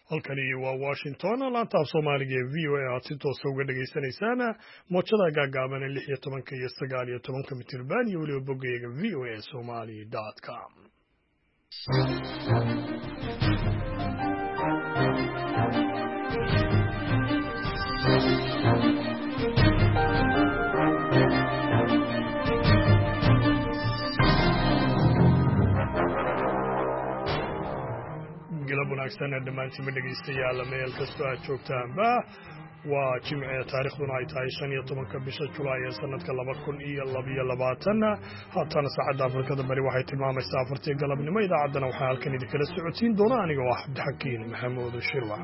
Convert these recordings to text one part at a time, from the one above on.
halkani waa Washington laanta Soomaaliga ee VOA aad si toos ah uga dhageysanaysaan moojada gaagaaban ee 16 iyo 19 mitirban iyo waliba boggeega voasomali.com. galab wanaagsan dhammaantiin dhegeystayaal meel kasta aad joogtaanba waa jimce taariikhduna ay tahay 15 bisha Julaay ee sanadka 2022 haatan saacada Afrikada Bari waxay tilmaamaysaa 4 galabnimo idaacaddana waxaa halkan idinkala socodsiin doona aniga ah Cabdixakiin Maxamuud Shirwa.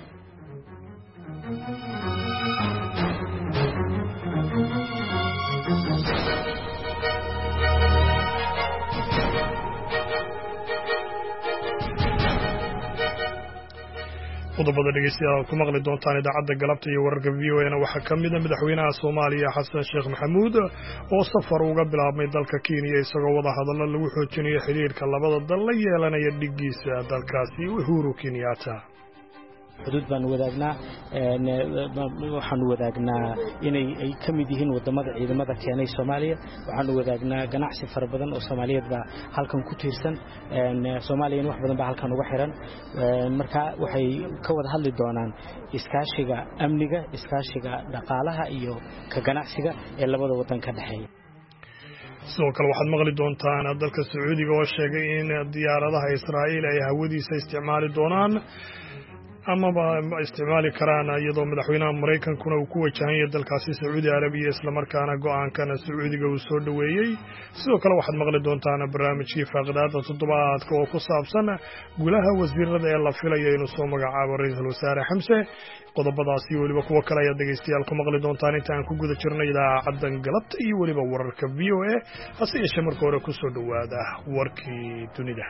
qodobada dhegeystayaal ku maqli doontaan idaacadda galabta iyo wararka VOA-na waxaa ka mid ah madaxweynaha Soomaaliya Xasan Sheekh Maxamuud oo safar uga bilaabmay dalka Kenya isagoo wada hadallo lagu xoojinayo xiriirka labada dal la yeelanaya dhigiisa dalkaasi Uhuru Kenyatta. xuduud baan wadaagnaa waxaan wadaagnaa inay ay ka mid yihiin wadamada ciidamada keenay Soomaaliya waxaan wadaagnaa ganacsi fara badan oo Soomaaliyeed ba halkan ku tiirsan Soomaaliya wax badan ba halkan uga xiran marka waxay ka wada hadli doonaan iskaashiga amniga iskaashiga dhaqaalaha iyo ka ganacsiga ee labada wadan ka dhaxeeya. sidoo kale waxaad maqli doontaan dalka Sacuudiga oo sheegay in diyaaradaha Israa'iil ay hawadiisa isticmaali doonaan amaba isticmaali karaan iyadoo madaxweynaha Mareykankuna uu ku wajahan yahay dalkaasi Sacuudi Arabiya isla markaana go'aankana Sacuudiga uu soo dhaweeyay. sidoo kale waxaad maqli doontaan barnaamijkii faaqidaada toddobaadka oo ku saabsan golaha wasiirada ee la filayo inuu soo magacaabo ra'iisul wasaare Xamse. qodobadaasi iyo waliba kuwa kale ayaa dhegeystayaal ku maqli doontaan inta aan ku guda jirnay idaacaddan galabta iyo waliba wararka VOA hase yeeshee marka hore ku soo dhawaada warkii dunida.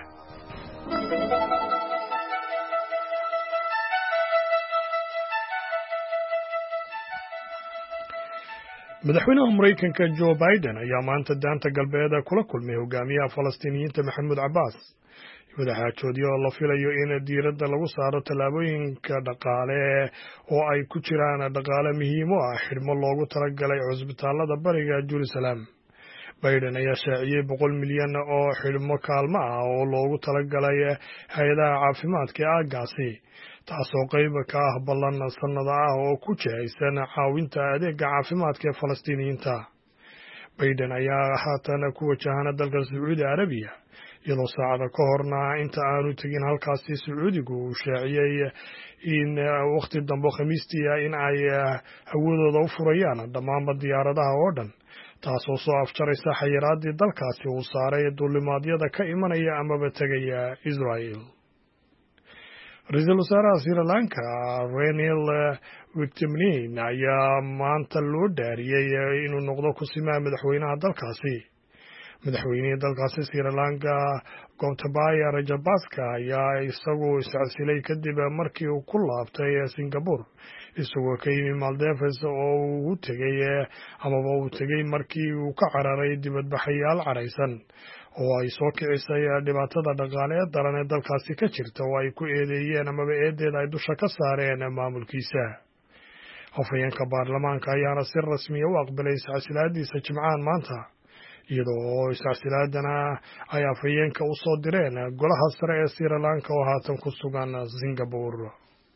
madaxweynaha Mareykanka Joe Biden ayaa maanta daanta galbeed kula kulmay hogaamiyaha Falastiiniyiinta Maxamuud Cabbaas wadaxaajoodyo la filayo in diiradda lagu saaro tallaabooyinka dhaqaale oo ay ku jiraan dhaqaale muhiim u ah xidhmo loogu talagalay cusbitaalada bariga Jerusalem. Biden ayaa shaaciyay 100 milyan oo xidhmo kaalmo ah oo loogu talagalay hay'adaha caafimaadka ee aaggaasi taasoo qayb ka ah ballan sanada ah oo ku jihaysan caawinta adeega caafimaadka ee Falastiiniyiinta. Biden ayaa haatan ku wajahana dalka Sacuudi Arabiya iyadoo saacada ka horna inta aanu tegin halkaasi Sacuudigu uu shaaciyay in waqti dambe Khamiistii in ay hawadooda u furayaan dhammaan diyaaradaha oo dhan taasoo soo afjaraysa xayiraadii dalkaasi uu saaray duulimaadyada ka imanaya amaba tegaya Israel. ra'iisul wasaaraha Sri Lanka Ranil Wickremesinghe ayaa maanta loo dhaariyay inuu noqdo ku-simaha madaxweynaha dalkaasi. madaxweynihii dalkaasi Sri Lanka Gotabaya Rajapaksa ayaa isagu iscasilay kadib markii uu ku laabtay Singapore isagoo ka yimi Maldives oo uu tegay markii uu ka cararay dibadbaxayaal caraysan oo ay soo kicisay dhibaatada dhaqaale ee daran ee dalkaasi ka jirta oo ay ku eedeeyeen amaba eedeeda ay dusha ka saareen maamulkiisa. afhayeenka baarlamaanka ayaana si rasmi ah u aqbalay iscasilaadiisa Jimcahan maanta iyadoo iscasilaadana ay afhayeenka u soo direen golaha sare ee Sri Lanka oo haatan ku sugan Singapore.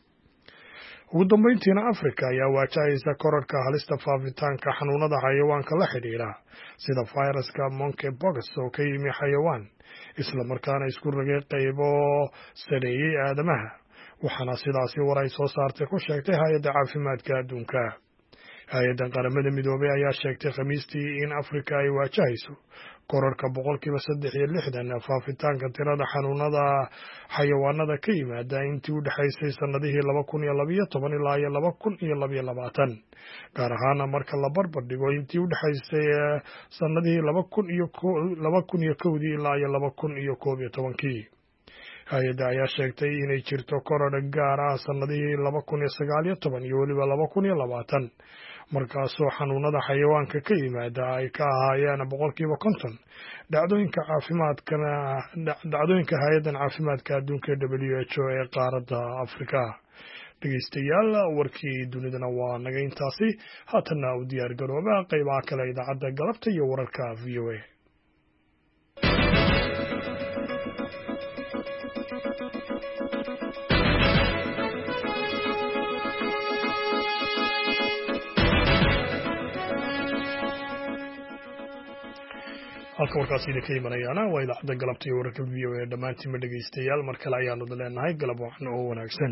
ugu dambeyntiina Afrika ayaa waajahaysa kororka halista faafitaanka xanuunada xayawaanka la xidhiidha sida fayraska monkeypox oo ka yimi xayawaan isla markaana isku rogay qaybo sareeyay aadamaha waxaana sidaasi war ay soo saartay ku sheegtay hay'adda caafimaadka adduunka. hay-addan qaramada midoobay ayaa sheegtay Khamiistii in Afrika ay waajahayso kororka 360% faafitaanka tirada xanuunada xayawaanada ka yimaada intii u dhaxaysay sanadihii 2012 ilaa 2022 gaar ahaan marka la barbar dhigo intii u dhaxaysay sanadihii 2001 ilaa 2011. hay-adda ayaa sheegtay inay jirto korodh gaar ah sanadihii 2019 iyo weliba 2020 markaasoo xanuunada xayawaanka ka yimaada ay ka ahaayeen 50%. dhacdooyinka hay-addan caafimaadka adduunka WHO ee qaaradda Afrika. dhegeystayaal warkii dunidana waa naga intaasi. haatanna u diyaar garooba qaybaha kale idaacadda galabta iyo wararka VOA. halka warkaasi idinka imanayaana waa idaacadda galabta iyo wararka VOA. dhammaantiinba dhegeystayaal mar kale ayaanu leenahay galab wacan oo wanaagsan.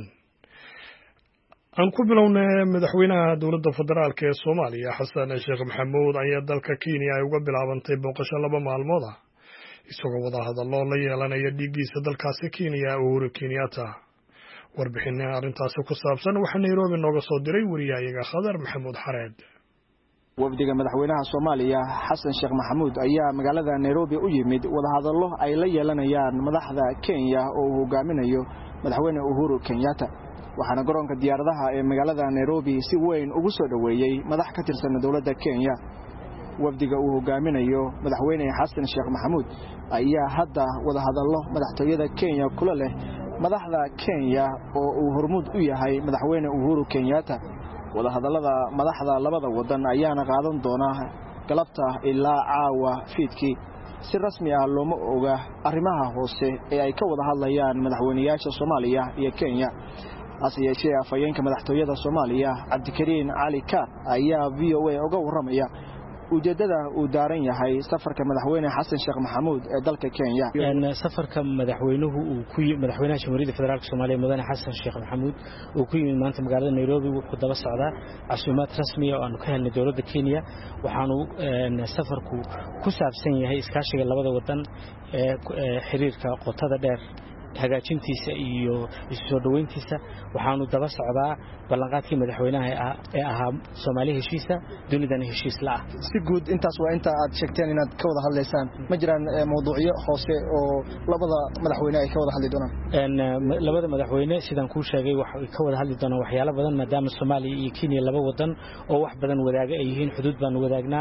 aan ku bilownay madaxweynaha dowladda federaalk ee Soomaaliya Xasan Sheekh Maxamuud ayaa dalka Kenya ay uga bilaabantay booqasho 2 maalmood ah isagoo wada hadallo la yeelanaya dhigiisa dalkaasi Kenya Uhuru Kenyatta. warbixin arrintaasi ku saabsan waxaa Nairobi nooga soo diray wariyahayaga Khadar Maxamuud Xareed. wafdiga madaxweynaha Soomaaliya Xasan Sheekh Maxamuud ayaa magaalada Nairobi u yimid wada hadallo ay la yeelanayaan madaxda Kenya oo hogaaminayo madaxweyne Uhuru Kenyatta. waxaana garoonka diyaaradaha ee magaalada Nairobi si weyn ugu soo dhaweeyay madax ka tirsan dawladda Kenya. wafdiga uu hogaaminayo madaxweyne Xasan Sheekh Maxamuud ayaa hadda wada hadallo madaxtooyada Kenya kula leh madaxda Kenya oo uu hormuud u yahay madaxweyne Uhuru Kenyatta. wada hadallada madaxda labada wadan ayaana qaadan doona galabta ilaa caawa fiidkii. si rasmi ah looma oga arrimaha hoose ee ay ka wada hadlayaan madaxweynayaasha Soomaaliya iyo Kenya. hase yeeshee afhayeenka madaxtooyada Soomaaliya Cabdikariin Cali Kaar ayaa VOA uga waramaya ujeedada uu daaran yahay safarka madaxweyne Xasan Sheekh Maxamuud ee dalka Kenya. safarka madaxweynuhu uu ku yimid madaxweynaha Jamhuuriyadda Federaalka Soomaaliya mudane Xasan Sheekh Maxamuud uu ku yimid maanta magaalada Nairobi wuxuu daba socdaa casuumaad rasmi ah oo aanu ka helnay dawladda Kenya. waxaanu safarku ku saabsan yahay iskaashiga labada wadan ee xiriirka qotada dheer hagaajintiisa iyo soo dhaweyntiisa. waxaanu daba socdaa ballanqaadkii madaxweynaha ee ahaa Soomaaliya heshiisa dunidana heshiis la ah. si guud intaas waa inta aad sheegteen inaad ka wada hadlaysaan ma jiraan mowduucyo hoose oo labada madaxweyne ay ka wada hadli doonaan? labada madaxweyne sidaan ku sheegay waxay ka wada hadli doonaan waxyaalo badan maadaama Soomaaliya iyo Kenya laba wadan oo wax badan wadaaga ay yihiin. xuduud baan wadaagnaa.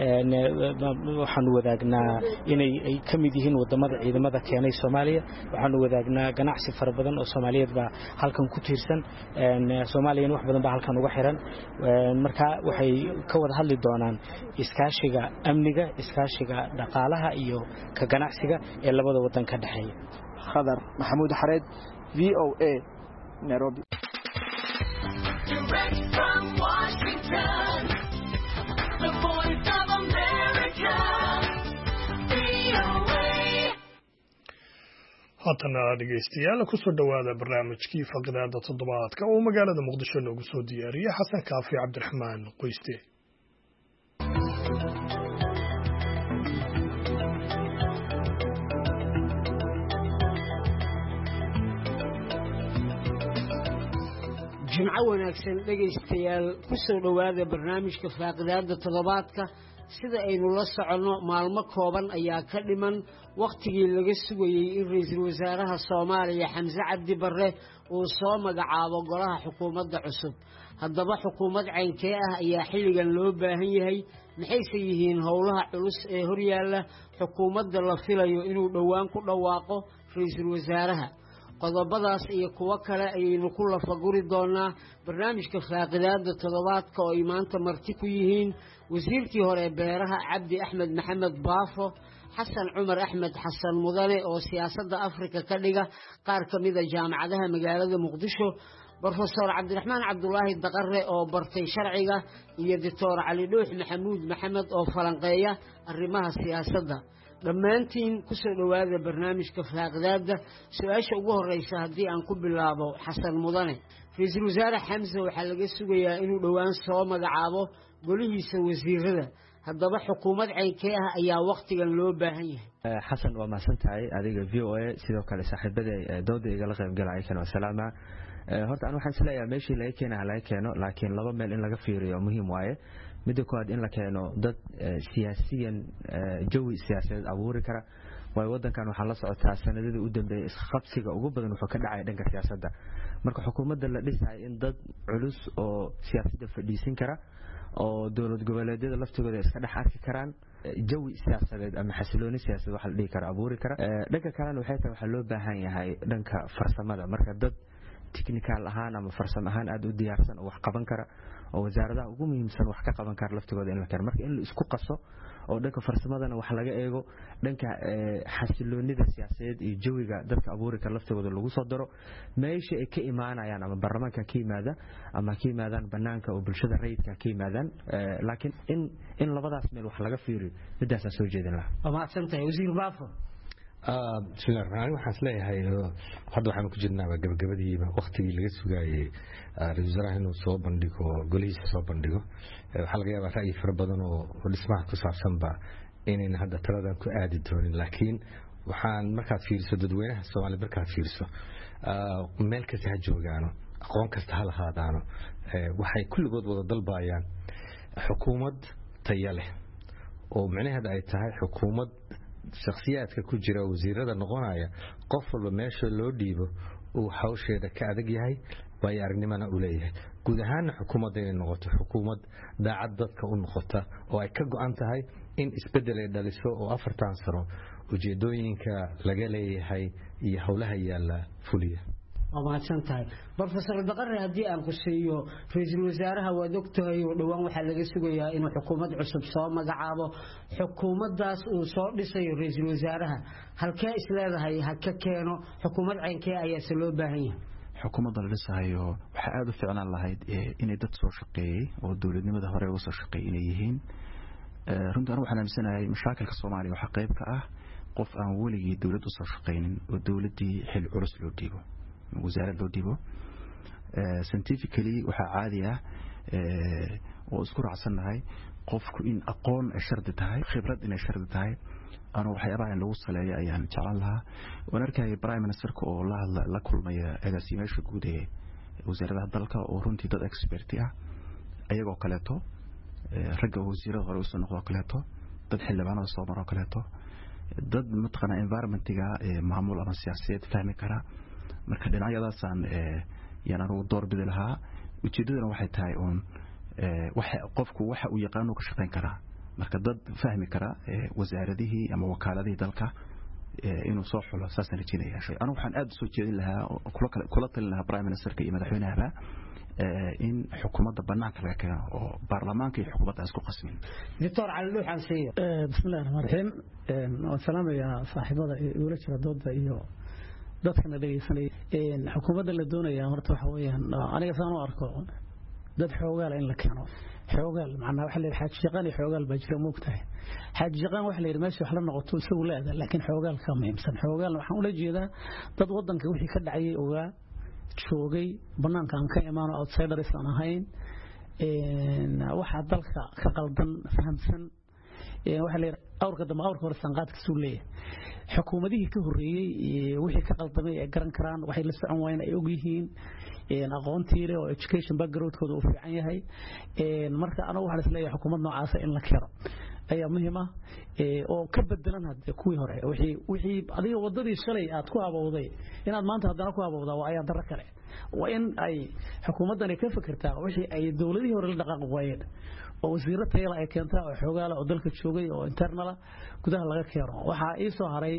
waxaanu wadaagnaa inay ka mid yihiin wadamada ciidamada keenay Soomaaliya. waxaanu wadaagnaa ganacsi fara badan oo Soomaaliyeed baa halkan ku tiirsan. Soomaaliya wax badan baa halkan uga xiran. marka waxay ka wada hadli doonaan iskaashiga amniga, iskaashiga dhaqaalaha iyo ka ganacsiga ee labada wadan ka dhaxeeya. Khadar Maxamuud Xareed, VOA, Nairobi. haatana dhegeystayaal ku soo dhawaada barnaamijkii Faqraada Toddobaadka oo magaalada Muqdisho noogu soo diyaariyay Xasan Kaafi Cabdiraxmaan Qoyste. jimco wanaagsan dhegeystayaal ku soo dhawaada barnaamijka Faqraada Toddobaadka. sida aynu la socono maalmo kooban ayaa ka dhiman waqtigii laga sugayay in ra'iisul wasaaraha Soomaaliya Xamse Cabdi Barre uu soo magacaabo golaha xukuumadda cusub. haddaba xukuumad caynkee ah ayaa xilligan loo baahan yahay? maxayse yihiin howlaha culus ee horyaalla xukuumadda la filayo inuu dhowaan ku dhawaaqo ra'iisul wasaaraha? qodobadaas iyo kuwa kale ayaynu ku lafaguri doonaa barnaamijka Faaqidaada Toddobaadka oo ay maanta marti ku yihiin wasiirkii hore beeraha Cabdi Axmed Maxamed Baafo, Xasan Cumar Axmed Xasan Mudane oo siyaasadda Afrika ka dhiga qaar ka mid ah jaamacadaha magaalada Muqdisho, Professor Cabdiraxmaan Cabdullaahi Daqare oo bartay sharciga, iyo Dr. Cali Dhuux Maxamuud Maxamed oo falanqeeya arrimaha siyaasadda. dhammaantiin ku soo dhawaada barnaamijka Faaqidaada. su'aasha ugu horeysa haddii aan ku bilaabo Xasan Mudane, ra'iisul wasaare Xamse waxaa laga sugayaa inuu dhowaan soo magacaabo golihiisa wasiirada. haddaba xukuumad caynkee ah ayaa waqtigan loo baahan yahay? xasan waa mahadsantahay adiga VOA sidoo kale saaxiibada dooda igala qayb galay kana salaama. horta aan waxaan isleeyahay meeshii laga keeno laakiin laba meel in laga fiiriyo muhiim waaye. midda koowaad in la keeno dad siyaasiyan jawi siyaasadeed abuuri kara way wadankan waxa la socotaa sanadada u dambeeyay isqabsiga ugu badan wuxuu ka dhacay dhanka siyaasadda marka xukuumadda la dhisay in dad culus oo siyaasadda fadhiisin kara oo dawlad goboleedyada laftigooda iska dhex arki karaan jawi siyaasadeed ama xasilooni siyaasadeed waxa la dhigi kara abuuri kara dhanka kalena waxay tahay waxa loo baahan yahay dhanka farsamada marka dad technical ahaan ama farsamo ahaan aad u diyaarsan oo wax qaban kara oo wasaaradaha ugu muhiimsan wax ka qaban kara laftigooda in la karo marka in la isku qaso oo dhanka farsamadana wax laga eego dhanka xasiloonida siyaasadeed iyo jawiga dadka abuuri kara laftigooda lagu soo daro meesha ay ka imaanayaan ama baarlamaanka ka yimaada ama ka yimaadaan banaanka oo bulshada rayidka ka yimaadaan laakiin in labadaas meel wax laga fiiriyo midaas soo jeedin lahaa ma santahay wasiir baafo bismillaah rahmaan waxaan isleeyahay hadda waxaan ku jirnaa gabagabadii waqtigii laga sugayay ra'iisul wasaaraha inuu soo bandhigo golihiisa soo bandhigo waxa laga yaabaa ra'yi fara badan oo dhismaha ku saabsanba inayna hadda taladan ku aadi doonin laakiin waxaan markaad fiiriso dadweynaha Soomaaliya markaad fiiriso meel kasta ha joogaano aqoon kasta ha lahaadaano waxay kulligood wada dalbayaan xukuumad tayo leh oo macnaheedu ay tahay xukuumad shakhsiyaadka ku jira wasiirada noqonaya qof walba meesha loo dhiibo uu hawsheeda ka adag yahay way aragnimana u leeyahay guud ahaan xukuumadda inay noqoto xukuumad daacad dadka u noqota oo ay ka go'an tahay in isbedel ay dhaliso oo 4 sano ujeedooyinka laga leeyahay iyo howlaha yaala fuliya ما سنتهاي بروفيسور البقري هدي أن قصيو رئيس الوزراء هو دكتور ودوان وحلقة سويا إنه حكومة عصب صار مجعبه حكومة داس وصار لسه رئيس الوزراء هل كائس لا هي هككانوا حكومة عين كأي سلوب بهية حكومة لسه هي وحقاد فعلا الله إن دت صار شقي والدولة نمذ هراء وصار شقي إليهين رند أنا وحنا مسنا مشاكل كصومالي وحقيب كأه قف أولي دولة وصار شقين والدولة دي حل عرس لو ديبو وزارة لو ديبو scientifically waxa caadi ah oo isku raacsannahay qofku in aqoon ay shardi tahay khibrad in ay shardi tahay ana waxyaabaha lagu saleeyo ayaan jeclaan lahaa waan arkay prime minister oo la kulmaya agaasimayaasha guud ee wasaaradda dalka oo runtii dad expert ah ayagoo kaleeto ragga wasiirada hore usoo noqdo kaleeto dad xildhibaanada soo maro kaleeto dad matqana environmentiga maamul ama siyaasad fahmi kara marka dhinacyadaasaan yaan anigu door bidi lahaa ujeedadana waxay tahay uun qofku waxa uu yaqaano ka shaqayn karaa marka dad fahmi kara wasaaradihii ama wakaaladihii dalka inuu soo xulo saasaan rajeynayaa shay anigu waxaan aad u soo jeedin lahaa kula talin lahaa prime ministerka iyo madaxweynaha in xukuumadda banaanka laga keeno oo baarlamaanka iyo xukuumadda isku qasmin دكتور علي لوحان سير بسم الله الرحمن الرحيم والسلام يا صاحبada ula jira dooda iyo dadkana dhageysanay xukuumadda la doonaya horta waxa weeyaan aniga saan u arko dad xoogaal in la keeno xoogaal macna waxa la xaaj shaqan iyo xoogaal ba jira moogtahay xaaj shaqan waxa la yiri meesha wax la noqoto isagu leedahay laakiin xoogaal ka muhiimsan xoogaal waxaan u jeedaa dad wadanka wixii ka dhacay ogaa joogay banaanka aan ka imaano outsiders aan ahayn waxa dalka ka qaldan fahamsan waxa la yiri awrka dama awrka hore sanqaadka soo leeyahay xukuumadihii ka horeeyay wixii ka qaldamay ay garan karaan waxay la socon waayeen ay og yihiin aqoontiile oo education background-kooda uu fiican yahay marka anagu waxaan isleeyahay xukuumad noocaas in la kiro ayaa muhiim ah oo ka bedelan hadda kuwii hore wixii adiga wadadii shalay aad ku abawday inaad maanta hadana ku abawdaa waa ayaa dara kale waa in ay xukuumaddan ka fikirtaa wixii ay dawladihii hore la dhaqaaq waayeen oo wasiirro tayada ay keentaa oo xoogaala oo dalka joogay oo internal gudaha laga keeno waxa ay soo haray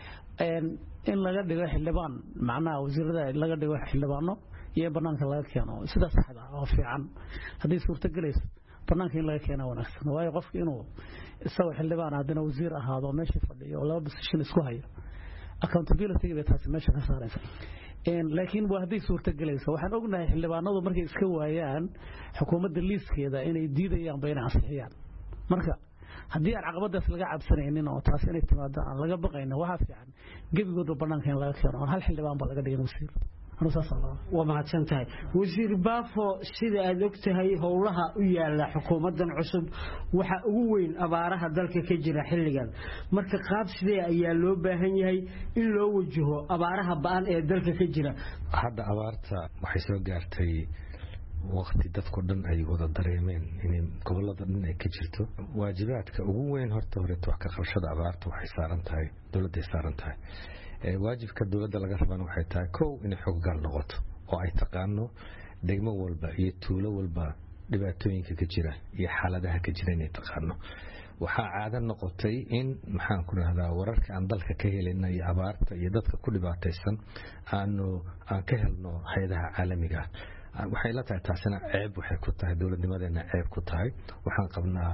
in laga dhigo xildhibaan macnaha wasiirada laga dhigo xildhibaano iyo banaanka laga keeno sida saxda oo fiican hadii suurta galayso banaanka in laga keeno wanaagsan waayo qofka inuu isagoo xildhibaan hadana wasiir ahaado meesha fadhiyo oo laba position isku hayo accountability bay taasi meesha ka saaraysa laakiin waa hadii suurta galayso waxaan ognahay xildhibaanadu markay iska waayaan xukuumadda liiskeeda inay diidayaan bayna ansixiyaan marka hadii aan caqabadaas laga cabsanaynin oo taas inay timaado aan laga baqayno waxa fiican gebigoodba banaanka in laga keeno hal xildhibaan ba laga dhigay wasiir وما تنتهي وزير بافو سيدا أدوكتهي هولها إيالا حكومة عصب وحا أقوين أبارها دالك كجرة حلقا مركا قاب سيدا إيالو باهنيهي إلو وجهو أبارها بان دالك كجرة هذا أبارتا وحيسو قارتي waqti dadku dhan ay wada dareemeen inay gobolada dhan ay ka jirto waajibaadka ugu weyn horta wax ka qabashada abaarta waxay saaran tahay dawladda saaran tahay waajibka dawladda laga rabana waxay tahay kow inay xoggaal noqoto oo ay taqaano degmo walba iyo tuulo walba dhibaatooyinka ka jira iyo xaaladaha ka jira inay taqaano waxaa caado noqotay in maxaan ku rahdaa wararka aan dalka ka helina iyo abaarta iyo dadka ku dhibaataysan aan ka helno hay'adaha caalamiga waxay la tahay taasina ceeb waxay ku tahay dawladnimadeena ceeb ku tahay waxaan qabnaa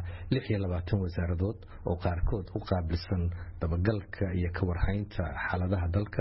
26 wasaaradood oo qaarkood u qaabilsan dabagalka iyo ka warhaynta xaaladaha dalka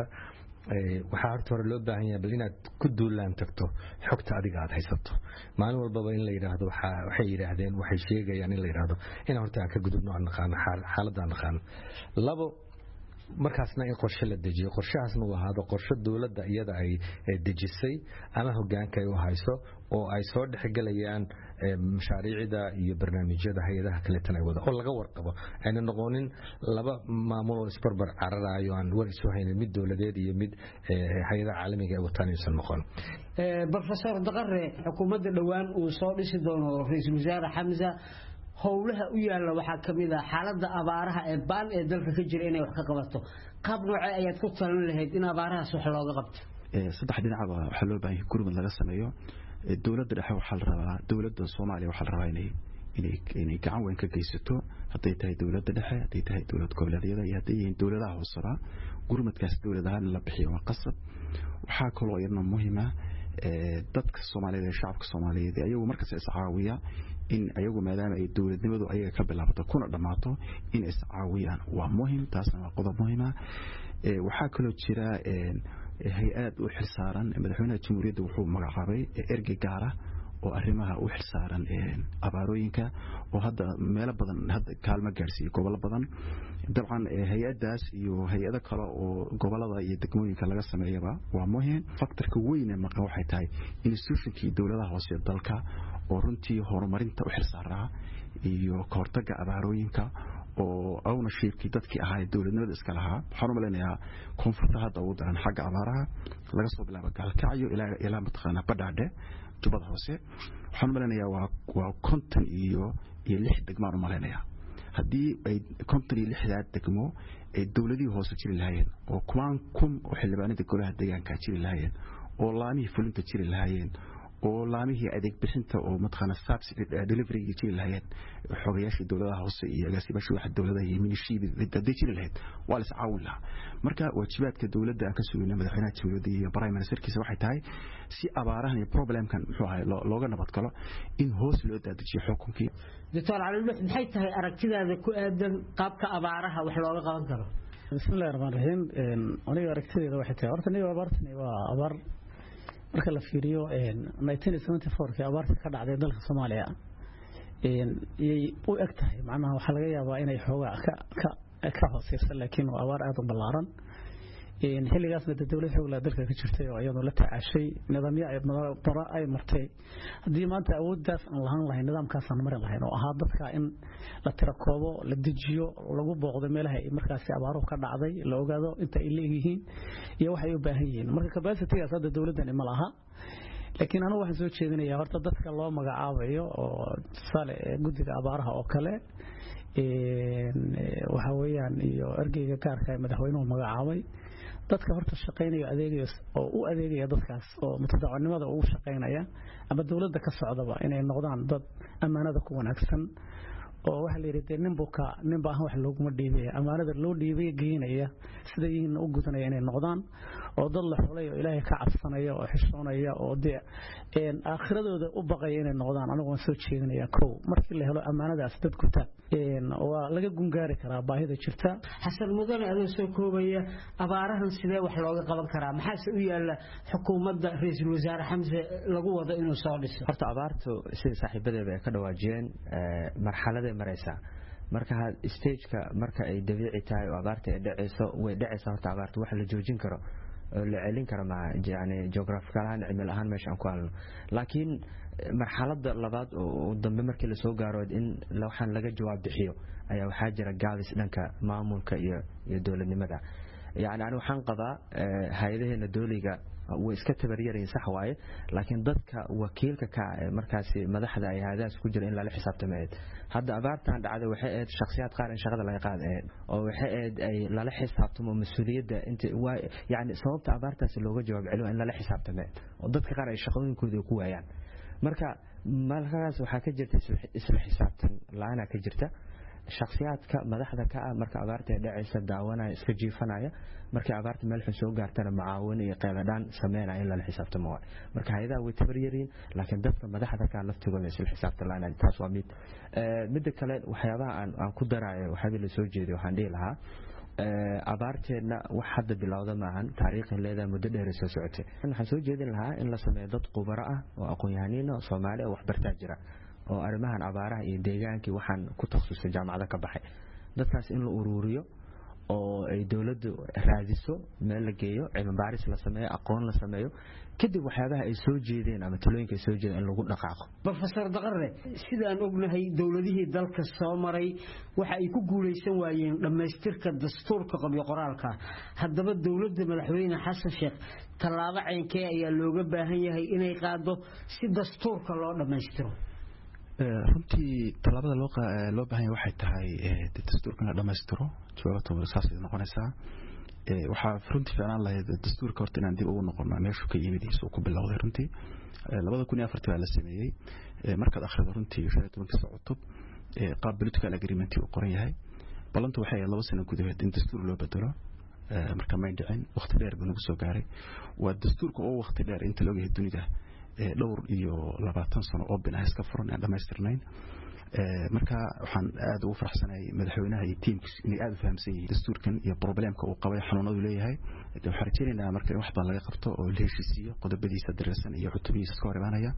waxaa horta hore loo baahan yahay bal inaad ku duulaan tagto xogta adiga aad haysato maalin walbaba in la yiraahdo waxay yiraahdeen waxay sheegayaan in la yiraahdo in horta aan ka gudubno aan naqaan xaaladda aan naqaan labo markaasna in qorshe la dejiyo qorshahaasna uu ahaado qorshe dawladda iyada ay dejisay ama hoggaanka ay u hayso oo ay soo dhexgalayaan mashaariicda iyo barnaamijyada hay'adaha kale tan ay wada oo laga warqabo ayna noqonin laba maamul oo isbarbar cararayo aan war isu haynin mid dawladeed iyo mid hay'adaha caalamiga ay wataan insan noqon Professor Daqare xukuumadda dhawaan uu soo dhisi doono ra'iisul wasaare Xamza howlaha u yaala waxaa kamid ah xaaladda abaaraha ee baan ee dalka ka jira inay wax ka qabato qaab noocee ayaad ku talin lahayd in abaarahaas wax looga qabto saddex dhinacba waxa loo baahan yahay gurmad laga sameeyo dawladda dhexe waxa la rabaa dawladda Soomaaliya waxa la rabaa inay gacan weyn ka geysato haday tahay dawladda dhexe haday tahay dawlad goboleedyada iyo haday yihiin dawladaha hoosada gurmadkaas dawladaha la bixiyo waa qasab waxa kale oo iyadna muhiim ah dadka Soomaaliyeed ee shacabka Soomaaliyeed ayagu markaas is caawiya in ayagu maadaama ay dawladnimadu ayaga ka bilaabato kuna dhamaato in is caawiyaan waa muhiim taasna waa qodob muhiim ah waxa kale oo jira hay'ad u xilsaaran madaxweynaha jamhuuriyadda wuxuu magacaabay ergey gaar ah oo arrimaha u xilsaaran abaarooyinka oo hadda meelo badan hadda kaalmo gaarsiiyay gobolo badan dabcan hay'adaas iyo hay'ado kale oo gobolada iyo degmooyinka laga sameeyaba waa muhiim faktorka weyn ee maqan waxay tahay institutionkii dawladaha hoose dalka oo runtii horumarinta u xilsaaraa iyo ka hortagga abaarooyinka oo ownershipkii dadkii ahaa dawladnimada iska lahaa waxaan u maleynayaa koonfurta hadda ugu daran xagga abaaraha laga soo bilaabo gaalkacyo ilaa mataqaanaa badhaadhe jubada hoose waxaan u maleynayaa waa 56 degmaan u maleynayaa haddii ay 56 degmo ay dawladihii hoose jiri lahaayeen oo kumaan oo xildhibaanada golaha deegaanka jiri lahaayeen oo laamihii fulinta jiri lahaayeen oo laamihii adeeg bixinta oo matqana subsidy delivery jiri lahaayeen xogayaashii dawladaha hoose iyo agaasimayaasha waxa dawladaha iyo minishiibida jiri lahayd waa la caawin lahaa marka waajibaadka dawladda aan ka sugayna madaxweynaha jamhuuriyadda iyo prime ministerkiisa waxay tahay si abaarahan iyo problemkan muxuu ahay looga nabad galo in hoos loo daadajiyo xukunkii Dr. Ali maxay tahay aragtidaada ku aadan qaabka abaaraha wax looga qaban karo Bismillahir Rahmanir Rahiim aniga aragtideeda waxay tahay horta niyo abaartani waa abaar marka la fiiriyo 1974 abaarta ka dhacday dalka Soomaaliya u eg tahay macnaha waxa laga yaabaa inay xoogaa ka hooseyso laakiin waa abaar aad u ballaaran xilligaasna dawladda xoogla dalka ka jirtay oo iyadoo la tacaashay nidaamyo ay martay haddii maanta awooddaas aan lahaan lahayn nidaamkaas aan marin lahayn oo ahaa dadka in la tirakoobo la dejiyo lagu booqdo meelaha ay markaasi abaaruhu ka dhacday la ogaado inta ay leeyihiin iyo waxay u baahan yihiin marka capacity-gaas hadda dawladdan ma laha laakiin anigu waxaan soo jeedinayaa horta dadka loo magacaabayo oo tusaale guddiga abaaraha oo kale waxa weeyaan iyo ergeyga gaarka ee madaxweynuhu magacaabay dadka horta shaqeynaya adeegaya oo u adeegaya dadkaas oo mutadawacnimada ugu shaqeynaya ama dawladda ka socdaba inay noqdaan dad amaanada ku wanaagsan oo waxa la yiraahdaa nin baa wax looguma dhiibay amaanada loo dhiibay geenaya sida yihiin u gudanaya inay noqdaan oo dad la xulay oo Ilaahay ka cabsanaya oo xishoonaya oo aakhiradooda u baqaya inay noqdaan anigu waan soo jeedinayaa koow markii la helo amaanadaas dad ku taag waa laga gungaari karaa baahida jirta Xasan Mudane adoo soo koobaya abaarahan sidee wax looga qaban karaa maxaa u yaala xukuumadda ra'iisul wasaare Xamza lagu wado inuu soo dhiso horta abaartu sida saaxiibadeeda ay ka dhawaajiyeen marxalada maraysa marka stage-ka marka ay dabiici tahay oo abaarta ay dhacayso way dhacaysaa horta abaartu wax la joojin karo la celin karo ma yani geographical ahaan cimil ahaan meesha aan ku halno laakiin marxaladda labaad oo dambe markii la soo gaaro in waxaan laga jawaab bixiyo ayaa waxaa jira gaabis dhanka maamulka iyo dawladnimada yani anigu waxaan qabaa hay'adaheena dawliga way iska tabaryarayeen sax waaye laakiin dadka wakiilka ka ah markaasi madaxda ay hay'adahaas ku jira in lala xisaabtamo hadda abaartan dhacday waxay ahayd shakhsiyaad qaar in shaqada laga qaaday oo waxay ahayd ay lala xisaabtamo mas'uuliyadda inta yani sababta abaartaas looga jawaab celiyo in lala xisaabtamo oo dadka qaar ay shaqooyinkooda ku waayaan marka malkaas waxaa ka jirta isla xisaabtan la'aana ka jirta shakhsiyaadka madaxda ka ah marka abaarta ay dhacaysa daawanaya iska jiifanaya markii abaarta meel xun soo gaartana macaawin iyo qeeladaan sameynaya in lala xisaabtamo marka hay'adaha way tabaryariin laakiin dadka madaxda ka laftigooda isla xisaabtan la'aana taas waa mid kale waxyaabaha aan ku daraayo waxaa la soo jeeday waxaan dhihi lahaa abaarteedna wax hadda bilowda maahan taariikhin leedahay muddo dheer soo socotay waxaan soo jeedin lahaa in la sameeyo dad khubaro ah oo aqoon-yahaniin ah Soomaali ah wax bartaa jira oo arrimahan abaaraha iyo deegaankii waxaan ku takhasusay jaamacada ka baxay dadkaas in la ururiyo oo ay dawladdu raadiso meel la geeyo cilmi baaris la sameeyo aqoon la sameeyo kadib waxyaabaha ay soo jeedeen ama talooyinka ay soo jeedeen in lagu dhaqaaqo Professor Daqarre sidaan ognahay dawladihii dalka soo maray waxa ay ku guuleysan waayeen dhameystirka dastuurka qabyo qoraalka haddaba dawladda madaxweyne Xasan Sheekh talaabo caynkee ayaa looga baahan yahay inay qaado si dastuurka loo dhameystiro runtii talaabada loo baahan yahay waxay tahay dastuurka la dhameystiro jawaabta saas ay noqonaysaa waxa runtii fiican lahayd dastuurka horta inaan dib ugu noqono meeshu ka yimid isoo ku bilowday runtii 2004 baa la sameeyay markaad akhrido runtii 15 cutub qaab political agreement uu qoran yahay balantu waxay 2 sano gudaheed in dastuur loo bedelo marka ma dhicin waqti dheer buu nagu soo gaaray waa dastuurka oo waqti dheer inta loo yahay dunida dhowr iyo 20 sano oo binaha iska furan aan dhameystirnayn marka waxaan aad ugu faraxsanahay madaxweynaha iyo tiimkiisa inay aad u fahamsan yihiin dastuurkan iyo problemka uu qabay xanuunadu leeyahay waxaan rajaynaynaa marka in wax badan laga qabto oo la heshiisiyo qodobadiisa daraasan iyo cutubihiisa ka hor imaanaya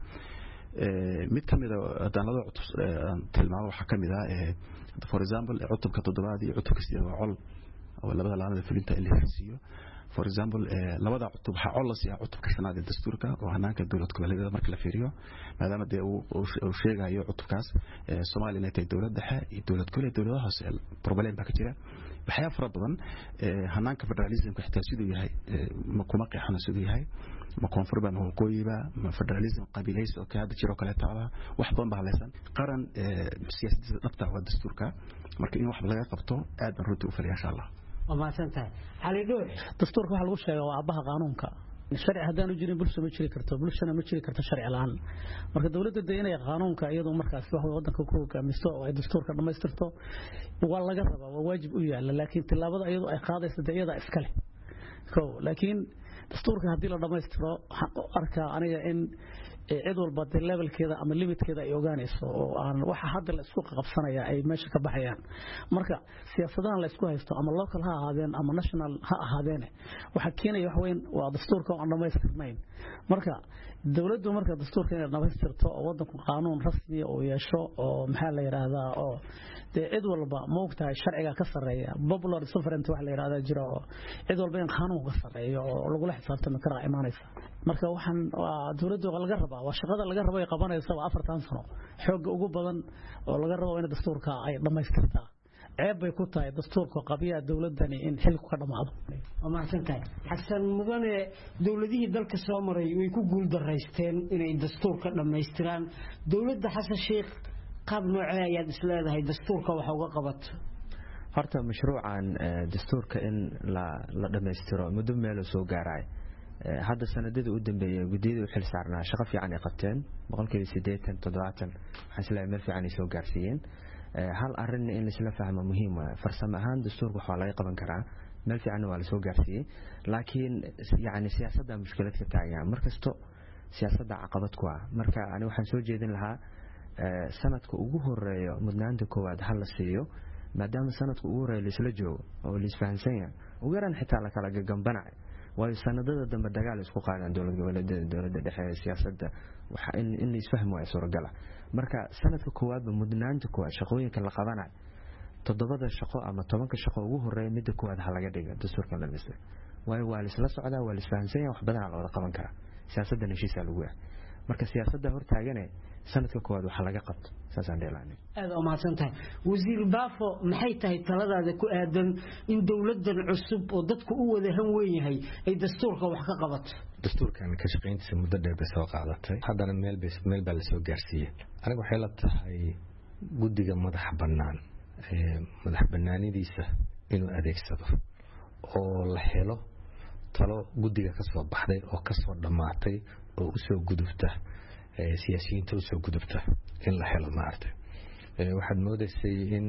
mid kamid ah hadalada cutub tilmaamo waxa kamid ah for example cutubka 7 iyo cutubka 8 waa col oo labada laanada fulinta in la heshiisiyo for example labada cutub waxa col la siiya cutubka 5 ee dastuurka oo hanaanka dawlad goboleedyada marka la fiiriyo maadaama uu sheegayo cutubkaas Soomaaliya inay tahay dawlad dhexe iyo dawlad goboleed dawladaha hoose problem ka jira waxyaabo fara badan hanaanka federalism ku xitaa sidoo yahay ma kuma qeexana sidoo yahay ma koonfur baa waqooyiba ma federalism qabiilaysi oo ka hadda jiro kale taaba wax badan baa leesan qaran siyaasadda dhabta waa dastuurka marka in wax laga qabto aad baan runtii u fariyaa insha Allah وما سنتهي علي دوح دستور waxa lagu sheegay waa abaha qaanuunka sharci hadaan u jirin bulshada ma jiri karto bulshada ma jiri karto sharci la'aan marka dawladda deynaya qaanuunka iyadoo markaas wax wadanka ku hogaamiso oo ay dastuurka dhameystirto waa laga rabaa waa waajib u yaala laakiin tilaabada iyadoo ay qaadayso iyada iska leh laakiin dastuurka hadii la dhameystiro arka aniga in cid walba levelkeeda ama limitkeeda ay ogaanayso oo aan waxa hadda la isku qabsanaya ay meesha ka baxayaan marka siyaasadaha la isku haysto ama local ha ahaadeen ama national ha ahaadeen waxa keenaya wax weyn waa dastuurka oo aan dhameystirnayn marka dawladdu marka dastuurka inay dhameystirto oo wadanku qaanuun rasmi oo yeesho oo maxaa la yiraahdaa oo cid walba moogtahay sharciga ka sareeya popular sovereignty wax la yiraahdaa jiro cid walba in qaanuun ka sareeyo oo lagu la xisaabtami karo imaanaysa marka waxaan dawladdu laga rabaa waa shaqada laga rabo ay qabanayso 4 sano xoog ugu badan oo laga rabo in dastuurka ay dhameystirtaa ceeb bay ku tahay dastuurka qabiya dawladani in xilku ka dhamaado وما سنتهي حسن مدن دولديه dalka soo maray way ku guul dareysteen inay dastuurka dhameystiraan dawladda Xasan Sheekh qaab noocee ayaad isleedahay dastuurka waxa uga qabato horta mashruucan dastuurka in la dhameystiro muddo meel soo gaaray hadda sanadada u dambeeyay gudiyada u xil saarnaa shaqo fiican ay qabteen 80 70 waxaan isleeyahay meel fiican ay soo gaarsiiyeen hal arin in la isla fahmo muhiim ah farsamo ahaan dastuurka waxa laga qaban karaa meel fiican waa la soo gaarsiiyay laakiin yaani siyaasadda mushkilad ka taagan markasto siyaasadda caqabad ku ah marka ani waxaan soo jeedin lahaa sanadka ugu horeeyo mudnaanta koowaad hal la siiyo maadaama sanadka ugu horeeyo la isla joogo oo la isfahansan yahay ugu yaraan xitaa la kala gambanayo way sanadada dambe dagaal isku qaadaan dawlad goboleedyada dawladda dhexe siyaasadda waxa in la isfahmo ay suuragal ah marka sanadka koowaad mudnaanta koowaad shaqooyinka la qabanayo 7 shaqo ama 10 shaqo ugu horeeyo mid koowaad ha laga dhigo dastuurka la dhisay way waa la isla socdaa waa la isfahansan yahay wax badan la wada qaban karaa siyaasadda heshiisa lagu yahay marka siyaasadda hor taagane sanadka koowaad waxa laga qabto saasaan dheelaanay aad u mahadsantahay wasiir baafo maxay tahay taladaada ku aadan in dawladdan cusub oo dadku u wada han weyn yahay ay dastuurka wax ka qabato dastuurkan ka shaqayntiisa muddo dheer bay soo qaadatay haddana meel baa la soo gaarsiiyey aniga waxay la tahay guddiga madax bannaanidiisa inuu adeegsado oo la helo talo guddiga ka soo baxday oo ka soo dhammaatay oo u soo gudubta siyaasiyiinta u soo gudubta in la helo maartay waxaad moodaysay in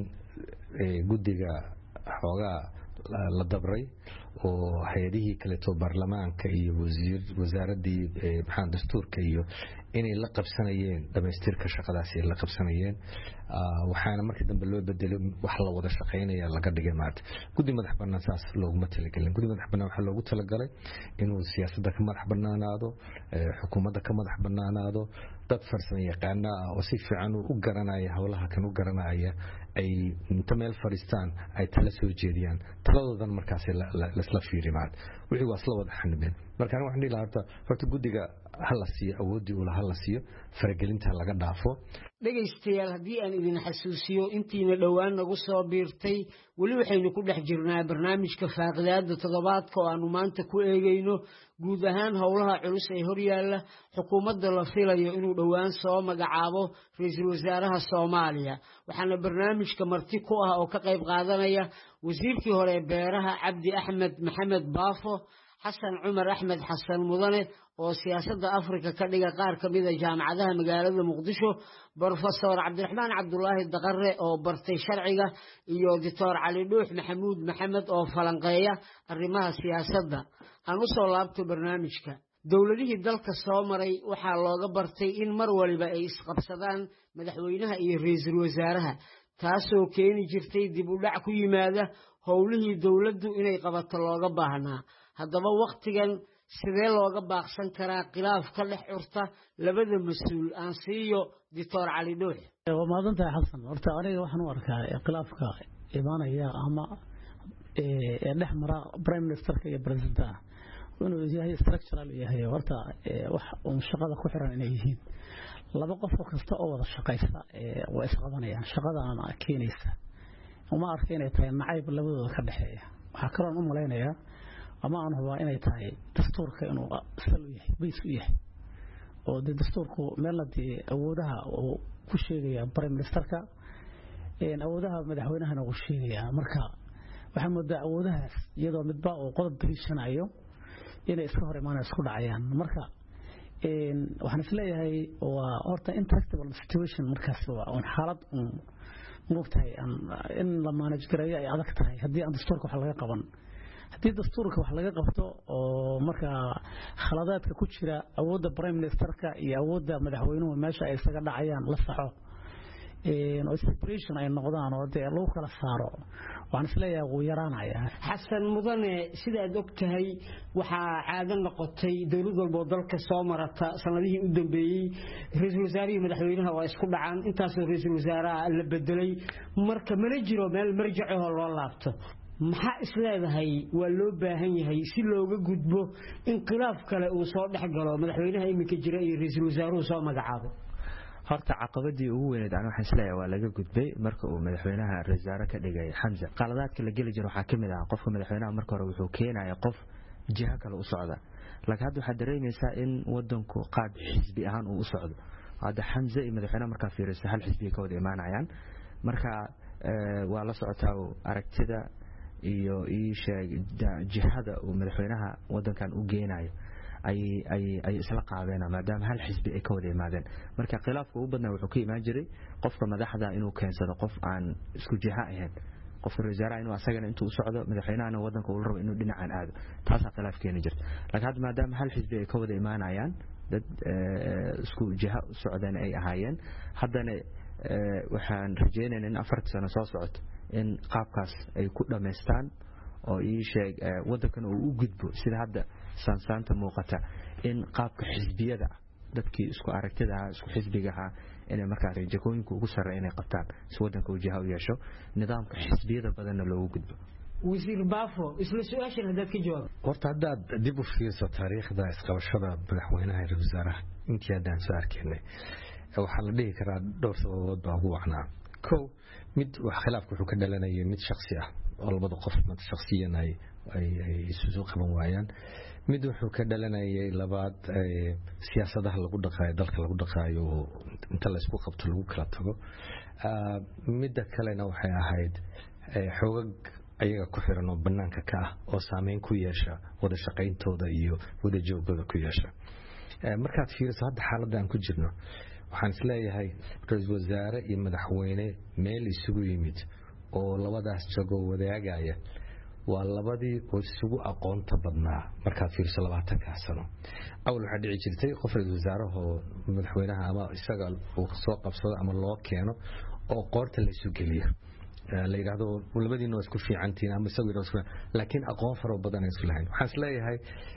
guddiga xoogaa la dabray oo hay'adihii kaleeto baarlamaanka iyo wasaaradii dastuurka iyo inay la qabsanayeen dhamaystirka shaqadaasi la qabsanayeen waxaana markii dambe loo bedelay wax la wada shaqeynaya laga dhigay maartay guddi madax bannaan saas looguma talagelin guddi madax bannaan waxaa loogu talagalay inuu siyaasadda ka madax bannaanaado xukuumadda ka madax bannaanaado dad farsamo yaqaana ah oo si fiican u garanaya howlaha kan u garanaya ay inta meel fadhiistaan ay tala soo jeediyaan taladoodan markaas la fiiri maad wixii waa isla wada xanibeen marka aniga waxaan dhihi lahaa horta guddiga hala siiyo awoodii uu lahaa la siiyo faragelinta laga dhaafo dhegaystayaal haddii aan idin xasuusiyo intiina dhowaan nagu soo biirtay weli waxaynu ku dhex jirnaa barnaamijka faaqidaada toddobaadka oo aanu maanta ku eegayno guud ahaan howlaha culus ee horyaalla xukuumadda la filayo inuu dhowaan soo magacaabo ra-iisul wasaaraha Soomaaliya waxaana barnaamijka marti ku ah oo ka qayb qaadanaya wasiirkii hore ee beeraha Cabdi Axmed Maxamed Baafo xasan Cumar Axmed xasan mudane oo siyaasadda Afrika ka dhiga qaar ka mid ah jaamacadaha magaalada Muqdisho Professor Cabdiraxmaan Cabdullaahi Daqare oo bartay sharciga iyo Dr. Cali Dhuux Maxamuud Maxamed oo falanqeeya arrimaha siyaasadda aan u soo laabto barnaamijka dawladihii dalka soo maray waxaa looga bartay in mar waliba ay isqabsadaan madaxweynaha iyo ra'iisul wasaaraha taasoo keeni jirtay dib u dhac ku yimaada howlihii dawladdu inay qabato looga baahnaa haddaba waqtigan sidee looga baaqsan karaa khilaaf ka dhex curta labada mas'uul aan siiyo Dr. Cali Dhuux waa maadantahay xasan horta aniga waxaan u arkaa khilaafka imaanaya ama dhex mara prime ministerka iyo presidenta inuu yahay structural yahay horta wax shaqada ku xiran inay yihiin laba qof kasta oo wada shaqaysta way isqabanayaan shaqadana keenaysa uma arka inay tahay nacayb labadooda ka dhaxeeya waxa kale oo umaleynaya ama aan hubaa inay tahay dastuurka inuu sal u yahay bays u yahay oo dastuurku meeladii awoodaha uu ku sheegaya prime ministerka awoodaha madaxweynahana uu sheegaya marka waxa moodaa awoodahaas iyadoo midba uu qodob daliishanayo inay iska hor imaanayaan isku dhacayaan marka waxaan isleeyahay waa horta intractable situation markaas waa xaalad mugtahay in la manage gareeyo ay adag tahay haddii aan dastuurka wax laga qaban haddii dastuurka wax laga qabto oo marka khaladaadka ku jira awoodda prime ministerka iyo awoodda madaxweynuhu meesha ay isaga dhacayaan la saxo oo separation ay noqdaan oo lagu kala saaro waxaan isleeyahay wuu yaraanayaa xasan mudane sida aad ogtahay waxaa caado noqotay dowlad walba oo dalka soo marata sanadihii u dambeeyay ra'iisul wasaaraha madaxweynaha waa isku dhacaan intaasoo ra'iisul wasaaraha la bedelay marka ma jiro meel marjac ah oo loo laabto maxaa isleedahay waa loo baahan yahay si looga gudbo in khilaaf kale uu soo dhex galo madaxweynaha imika jira iyo ra'iisul wasaaruhu soo magacaabo horta caqabadii ugu weyneed aan waxaan isleeyahay waa laga gudbay marka uu madaxweynaha ra'iisul ka dhigay Xamza qaladaadka la gali jiray waxa kamid ah qofka madaxweynaha marka hore wuxuu keenayaa qof jiha kale u socda laakiin hadda waxa dareemaysaa in wadanku qaab xisbi ahaan uu u socdo hada Xamza iyo madaxweynaha marka fiirisa hal xisbi ka wada imaanayaan marka waa la socotaa aragtida iyo jihada uu madaxweynaha wadankan u geenayo ay isla qaadeen maadaama hal xisbi ay ka wada yimaadeen marka khilaafku u badnaa wuxuu ka imaan jiray qofka madaxda inuu keensado qof aan isku jiha ahayn qofka wasaaraha inuu asagana intuu u socdo madaxweynaha wadanka uu rabo inuu dhinacan aado taas khilaaf keeni jirta laakiin hadda maadaama hal xisbi ay ka wada imaanayaan dad isku jiha u socdeen ay ahaayeen haddana waxaan rajeynaynaa in 4 sano soo socoto in qaabkaas ay ku dhameystaan oo ii sheeg wadankan uu u gudbo sida hadda saansaanta muuqata in qaabka xisbiyada dadkii isku aragtida isku xisbiga inay markaa jakooyinku ugu sarreeyaan inay qabtaan si wadanka uu jiha u yeesho nidaamka xisbiyada badanna loogu gudbo wasiir Baafo isla su'aashan hadda ka jawaab horta hadda dib u fiirso taariikhda isqabashada madaxweynaha iyo wasaaraha intii aan soo arkaynay waxaa la dhihi karaa dhowr sababood baa ugu wacnaa. kow, mid wax khilaafku wuxuu ka dhalanayay mid shakhsi ah oo labada qof shakhsiyan ay isu qaban waayaan. mid wuxuu ka dhalanayay labaad siyaasadaha lagu dhaqaayo dalka lagu dhaqaayo oo inta la isku qabto lagu kala tago. midda kalena waxay ahayd xoogag ayaga ku xiran oo banaanka ka ah oo saameyn ku yeesha wada shaqayntooda iyo wada joogooda ku yeesha. markaad fiiriso hadda xaaladda aan ku jirno, waxaan isleeyahay ra-iisul wasaare iyo madaxweyne meel isugu yimid oo labadaas jagoo wadaagaya waa labadii oo isugu aqoonta badnaa markaad fiiriso 20 sano. awal waxaa dhici jirtay qof ra-iisul wasaarahoo madaxweynaha ama isaga uu soo qabsado ama loo keeno oo qoorta la isu geliyo, la yiraahdo labadiina waa isku fiicantiin ama isagu yiraahdo, laakiin aqoon faro badan ay isku lahayn. waxaan isleeyahay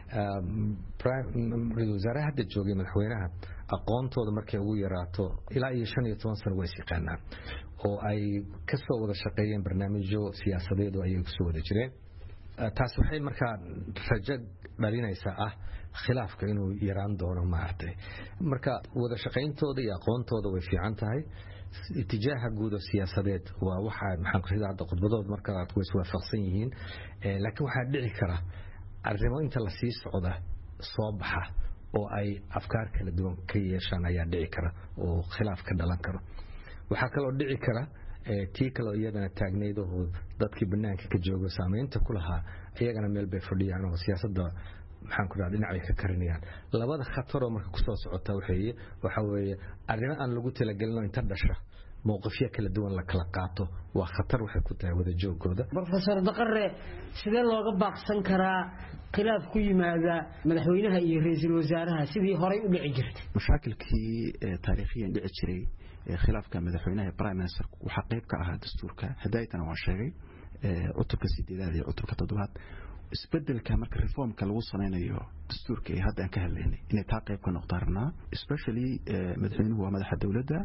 ra-iisul wasaaraha hadda joogay madaxweynaha aqoontooda markay ugu yaraato ilaa iyo 15 sano way shaqeynaa oo ay ka soo wada shaqeeyeen barnaamijyo siyaasadeed oo ay ku soo wada jireen. taas waxay markaa rajo dhalinaysaa khilaafka inuu yaraan doono maartay. marka wada shaqeyntooda iyo aqoontooda way fiican tahay. اتجاه guud siyaasadeed waa waxa maxaan ku ridaa hadda khudbadood marka aad way waafaqsan yihiin, laakiin waxa dhici kara arrimo inta la sii socda soo baxa oo ay afkaar kala duwan ka yeeshaan ayaa dhici kara oo khilaaf ka dhalan karo. waxa kale oo dhici kara tii kale iyadana taagneyd oo dadkii banaanka ka joogo saameynta ku lahaa iyagana meel bay fadhiyaan oo siyaasadda maxaan ku raadin dhinacay ka karinayaan. labada khatar oo marka ku soo socota waxa weeye arrimo aan lagu talagelin inta dhasha mowqifyo kala duwan la kala qaato waa khatar waxay ku tahay wada joogooda. Professor Daqare, sidee looga baaqsan karaa khilaaf ku yimaada madaxweynaha iyo ra'iisul wasaaraha sidii horay u dhici jirtay? mashaakilkii taariikhiyan dhici jiray khilaafka madaxweynaha iyo prime minister waxa qayb ka ahaa dastuurka hadaaytana waa sheegay cutubka 8 iyo cutubka 7 isbedelka marka reformka lagu sameeyo dastuurka ee hadda aan ka hadlaynay inay taa qayb ka noqdarnaa, especially madaxweynuhu waa madaxa dawladda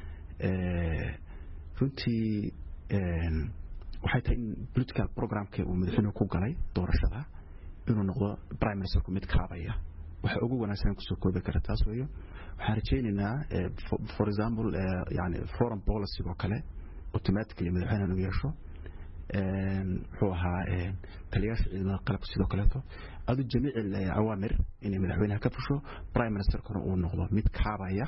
runtii waxay tahay in political programka uu madaxweynuhu ku galay doorashada inuu noqdo prime minister ku mid kaabaya waxa ugu wanaagsan ku soo koobi kara taas weeyo. waxaan rajaynaynaa for example yani foreign policy oo kale automatically madaxweynuhu yeesho wuxuu ahaa taliyaasha ciidamada qalabka sidoo kaleeto adu jamiic awaamir inay madaxweynaha ka fusho prime minister kana uu noqdo mid kaabaya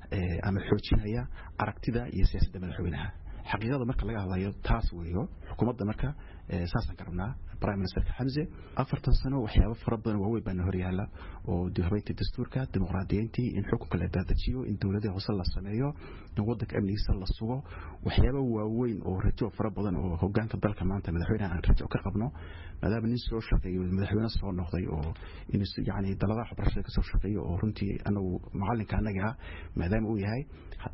ama xoojinaya aragtida iyo siyaasadda madaxweynaha. xaqiiqada marka laga hadlayo taas weeyo xukuumadda marka saasan karnaa prime minister Xamse 40 sano waxyaabo fara badan waa way baan hor yaala oo dibadda dastuurka dimuqraadiyiinta in xukunka la daadajiyo in dawladda hoose la sameeyo in waddanka amnigiisa la sugo waxyaabo waaweyn oo rajo fara badan oo hoggaanka dalka maanta madaxweynaha aan rajo ka qabno maadaama nin soo shaqeeyo madaxweynaha soo noqday oo in yani dalada waxbarashada ka soo shaqeeyo oo runtii anagu macalinka anaga maadaama uu yahay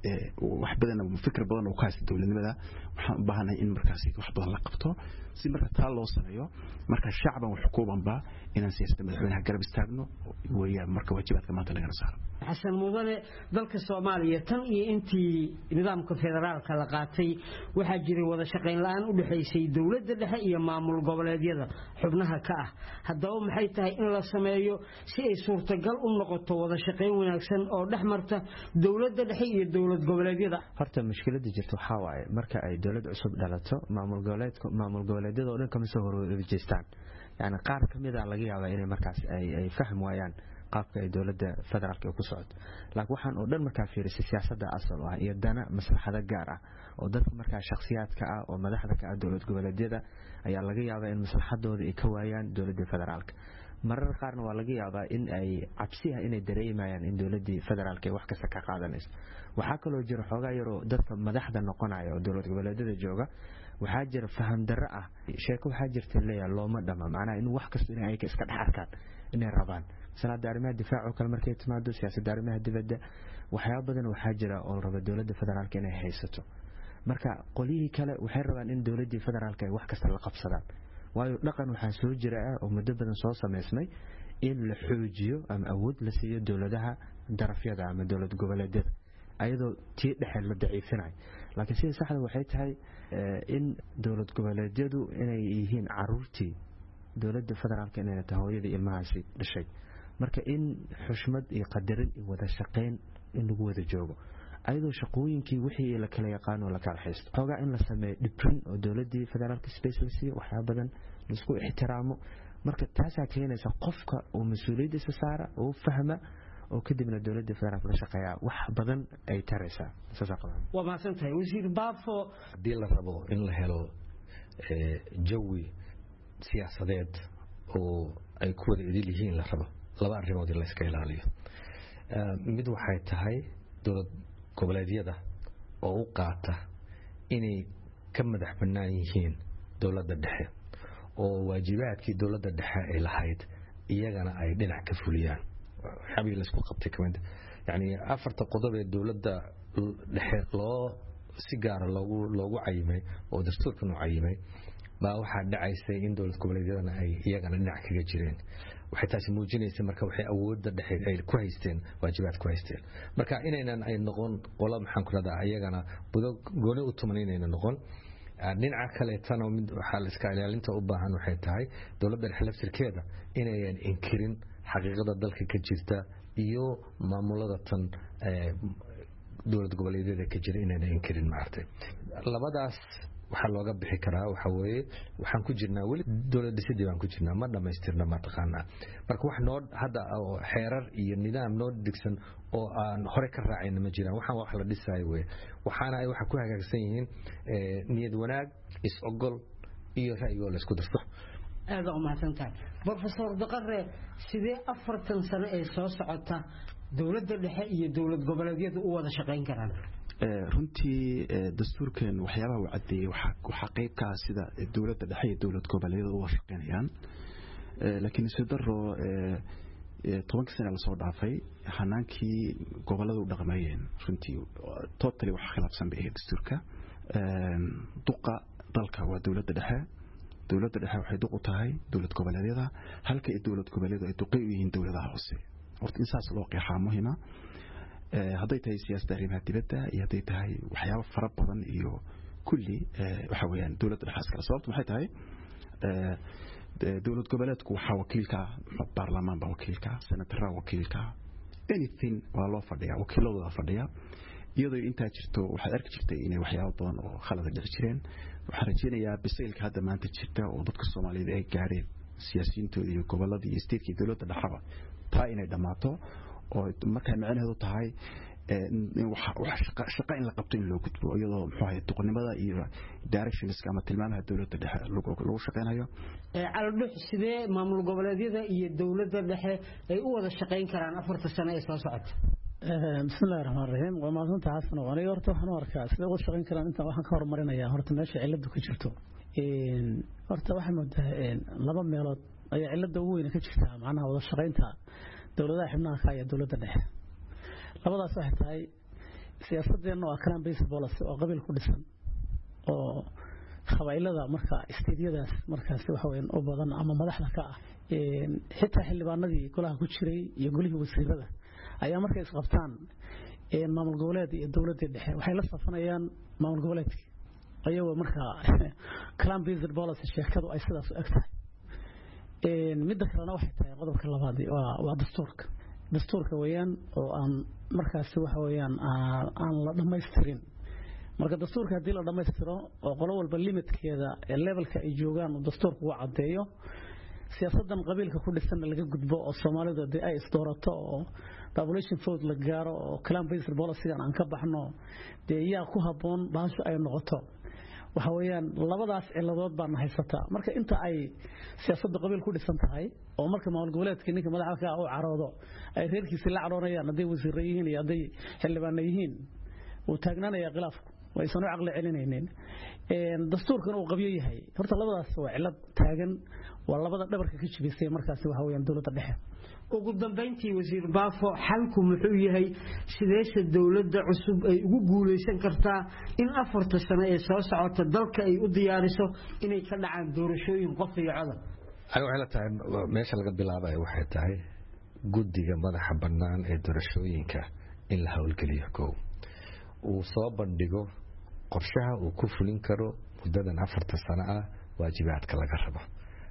wax badan oo fikir badan oo ka haysta dawladnimada waxaan u baahanahay in markaas wax badan la qabto si marka taa loo sameeyo marka shacban wax xukuumanba inaan siyaasadda madaxweynaha garab istaagno weeyaan marka waajibaadka maanta laga saaro. xasan mudane dalka Soomaaliya tan iyo intii nidaamka federaalka la qaatay waxa jiray wada shaqeyn la'aan u dhaxaysay dawladda dhexe iyo maamul goboleedyada xubnaha ka ah. haddaba maxay tahay in la sameeyo si ay suurtagal u noqoto wada shaqeyn wanaagsan oo dhexmarta dawladda dhexe iyo dawlad goboleedyada? horta mushkiladda jirto waxa waaye marka ay dawlad cusub dhalato maamul goboleedyada oo dhan kama soo horjeestaan, yani qaar kamid ah laga yaabaa inay markaas ay faham waayaan qaabka ay dawladda federaalka ku socoto. laakiin waxaan oo dhan markaa fiirisay siyaasadda asal ah iyo dana maslaxada gaar ah oo dadka markaa shakhsiyaadka ah oo madaxda ka ah dawlad goboleedyada ayaa laga yaabaa in maslaxadooda ay ka waayaan dawladda federaalka. marar qaarna waa laga yaabaa in ay cabsi ah inay dareemayaan in dawladda federaalka ay wax kasta ka qaadanayso. waxaa kaloo jira xoogaa yar oo dadka madaxda noqonaya oo dawlad goboleedyada jooga waxaa jira faham darro ah sheeko waxaa jirta leeyahay looma dhama macnaha in wax kasta inay ka iska dhaxarkaan inay rabaan sanadda arrimaha difaaca oo kale markay timaado siyaasadda arrimaha dibadda waxyaabo badan waxaa jira oo raba dawladda federaalka inay haysato. marka qolihii kale waxay rabaan in dawladda federaalka ay wax kasta la qabsadaan, waayo dhaqan waxaa soo jira oo muddo badan soo sameysmay in la xoojiyo ama awood la siiyo dawladaha darafyada ama dawlad goboleedyada ayadoo tii dhexe la daciifinayo. laakiin sida saxda waxay tahay in dawlad goboleedyadu inay yihiin caruurtii dawladda federaalka inay tahay hooyadii ilmahaasi dhashay. marka in xushmad iyo qadarin iyo wada shaqeyn in lagu wada joogo ayadoo shaqooyinkii wixii la kala yaqaan oo la kala haysto xoogaa in la sameeyo dhibrin oo dowladii federaalka specialcy waxa badan la isku ixtiraamo marka taasaa keenaysa qofka oo mas'uuliyadiisa saara oo fahma oo kadibna dowladda federaalka la shaqeeya wax badan ay taraysaa waa mahadsantahay wasiir Baafo hadii la rabo in la helo jawi siyaasadeed oo ay ku wada idil yihiin la rabo laba arrimood in la iska ilaaliyo mid waxay tahay dowlad goboleedyada oo u qaata inay ka madax bannaan yihiin dowladda dhexe oo waajibaadkii dowladda dhexe ay lahayd iyagana ay dhinac ka fuliyaan xabii la isku qabtay kamid yani afarta qodob ee dowladda dhexe loo si gaar ah loogu cayimay oo dastuurkan u cayimay baa waxaa dhacaysay in dowlad goboleedyadana ay iyagana dhinac kaga jireen waxay taasi muujinaysaa marka waxay awoodda dhexe ay ku haysteen waajibaad ku haysteen marka inaynan ay noqon qola maxaan ku radaa iyagana budo gooni u tuman inaynan noqon dhinaca kale tan mid waxa la iska ilaalinta u baahan waxay tahay dowladda dhexe laftirkeeda inayan inkirin xaqiiqada dalka ka jirta iyo maamulada tan dowlad goboleedyada ka jira inaynan inkirin maartay labadaas waxa looga bixi karaa waxa weeye waxaan ku jirnaa wali dowlad dhisidii baan ku jirnaa ma dhamaystirna ma taqaanaa marka wax noo hadda xeerar iyo nidaam noo digsan oo aan hore ka raacayna ma jiraan waxaan wax la dhisaayo weeye waxaana ay waxa ku hagaagsan yihiin niyad wanaag is ogol iyo ra'yigo la isku darto aad u mahadsantahay professor Daqare sidee 40 sano ee soo socota dowladda dhexe iyo dowlad goboleedyadu u wada shaqeyn karaan runtii dastuurkan waxyaabaha uu cadeeyay waxa qayb ka ah sida dowladda dhexe iyo dowlad goboleedyadu u shaqeynayaan laakiin si daro 10 sano la soo dhaafay hanaankii goboladu u dhaqmayeen runtii totally wax khilaafsan bay dastuurka duqa dalka waa dowladda dhexe waxay duq u tahay dowlad goboleedyada halka ay dowlad goboleedyadu ay duqay u yihiin dowladaha hoose horta insaas loo qeexaa muhiima hadday tahay siyaasadda arrimaha dibadda iyo hadday tahay waxyaabo fara badan iyo kulli waxa weeyaan dowladda dhexe iskala sababtu maxay tahay dowlad goboleedku waxa wakiilka baarlamaan baa wakiilka senatarra wakiilka anything waa loo fadhiyaa wakiiladooda fadhiya iyadoo intaa jirto waxaad arki jirtay inay waxyaabo badan oo khalad dhici jireen waxaan rajaynayaa bisaylka hadda maanta jirta oo dadka Soomaaliyeed ay gaareen siyaasiyiintooda iyo gobolada iyo state-ka dowladda dhexaba taa inay dhamaato oo markay macnaheedu tahay wax shaqo in la qabto in loo gudbo iyadoo muxuu ahayd duqnimada iyo directions ama tilmaamaha dowladda dhexe lagu shaqeynayo caldux sidee maamul goboleedyada iyo dowladda dhexe ay u wada shaqeyn karaan 4 sano ee soo socota bismillaahir rahmaanir rahiim waa maanta xasan oo aniga horta waxaan arkaa sida ugu shaqeyn karaan inta waxaan ka hormarinayaa horta meesha ciladu ka jirto horta waxaan moodaa laba meelood ayaa cilada ugu weyn ka jirta macnaha wada shaqeynta dowladaha xubnaha ka iyo dowladda dhexe labadaas waxay tahay siyaasadeena waa kalan base policy oo qabiil ku dhisan oo qabaylada marka isteediyadaas markaas waxa weyn oo badan ama madaxda ka ah xitaa xildhibaanadii golaha ku jiray iyo golihii wasiirada ayaa markay isqabtaan maamul goboleed iyo dowladda dhexe waxay la safanayaan maamul goboleedka ayagoo marka kalan base policy sheekadu ay sidaas u egtahay midda kalena waxay tahay qodobka labaad waa dastuurka weeyaan oo aan markaas waxa weeyaan aan la dhameystirin marka dastuurka hadii la dhameystiro oo qolo walba limitkeeda ee levelka ay joogaan oo dastuurku uu cadeeyo siyaasadan qabiilka ku dhisan laga gudbo oo Soomaalidu ay isdoorato oo population vote la gaaro oo clan based policy aan ka baxno yaa ku haboon baasho ay noqoto waxa weeyaan labadaas ciladood baan haysata marka inta ay siyaasadda qabiil ku dhisan tahay oo marka maamul goboleedka ninka madaxda ka uu caroodo ay reerkiisa la caroonayaan haday wasiirro yihiin iyo haday xildhibaan yihiin oo taagnaanaya khilaafku way soo aqal celinayeen dastuurkan uu qabiyo yahay horta labadaas waa cilad taagan waa labada dhabarka ka jibisay markaas waxa weeyaan dowladda dhexe ugu dambeyntii wasiir Baafo xalku muxuu yahay sideese dowladda cusub ay ugu guuleysan kartaa in 4 sano ee soo socota dalka ay u diyaariso inay ka dhacaan doorashooyin qof iyo codad ay waxay la tahay meesha laga bilaabay waxay tahay guddiga madaxa bannaan ee doorashooyinka in la hawlgeliyo uu soo bandhigo qorshaha uu ku fulin karo muddadan 4 sano ah waajibaadka laga rabo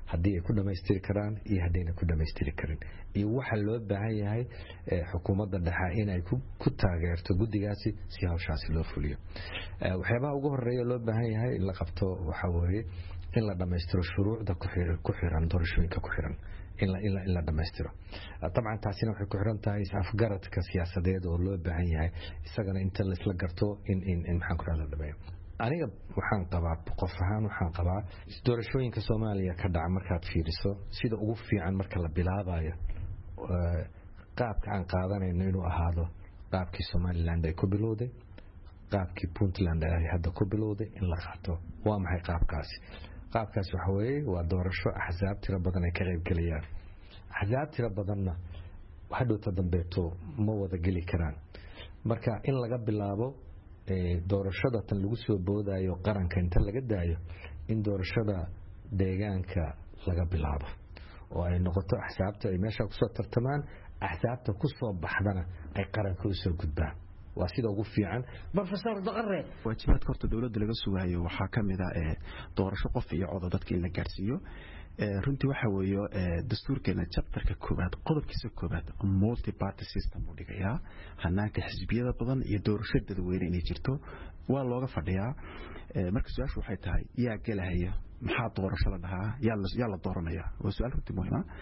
haddii ay ku dhammaystiri karaan iyo haddayna ku dhammaystiri karin iyo waxa loo baahan yahay xukuumadda dhexe inay ku taageerto guddigaasi si hawshaasi loo fuliyo waxyaabaha ugu horeeya loo baahan yahay in la qabto waxa weeye in la dhammaystiro shuruucda ku xiran doorashooyinka ku xiran in la dhammaystiro dabcan taasina waxay ku xiran tahay afgaradka siyaasadeed oo loo baahan yahay isagana inta la isla garto in maxaan ku rahda dhameeyo aniga waxaan qabaa qof ahaan waxaan qabaa doorashooyinka Soomaaliya ka dhaca markaad fiiriso sida ugu fiican marka la bilaabayo qaabka aan qaadanayno inuu ahaado qaabkii Somaliland ay ku bilowday qaabkii Puntland ay hadda ku bilowday in la qaato waa maxay qaabkaasi waxa weeye waa doorasho axsaab tiro badan ay ka qayb galayaan axsaab tiro badanna hadhowta dambeeto ma wada geli karaan marka in laga bilaabo doorashada tan lagu soo boodayo qaranka inta laga daayo in doorashada deegaanka laga bilaabo oo ay noqoto axsaabta ay meesha ku soo tartamaan axsaabta ku soo baxdana ay qaranka u soo gudbaan waa sida ugu fiican professor Daqare waajibaadka horta dawladda laga sugayo waxaa kamid ah doorasho qof iyo cod dadka in la gaarsiiyo runtii waxa weeyo dastuurkeena chapterka koobaad qodobkiisa koobaad multi party system uu dhigayaa hanaanka xisbiyada badan iyo doorasho dadweyne inay jirto waa looga fadhiyaa marka su'aashu waxay tahay yaa galaya maxaa doorasho la dhahaa yaa la dooranaya waa su'aal runtii muhiim ah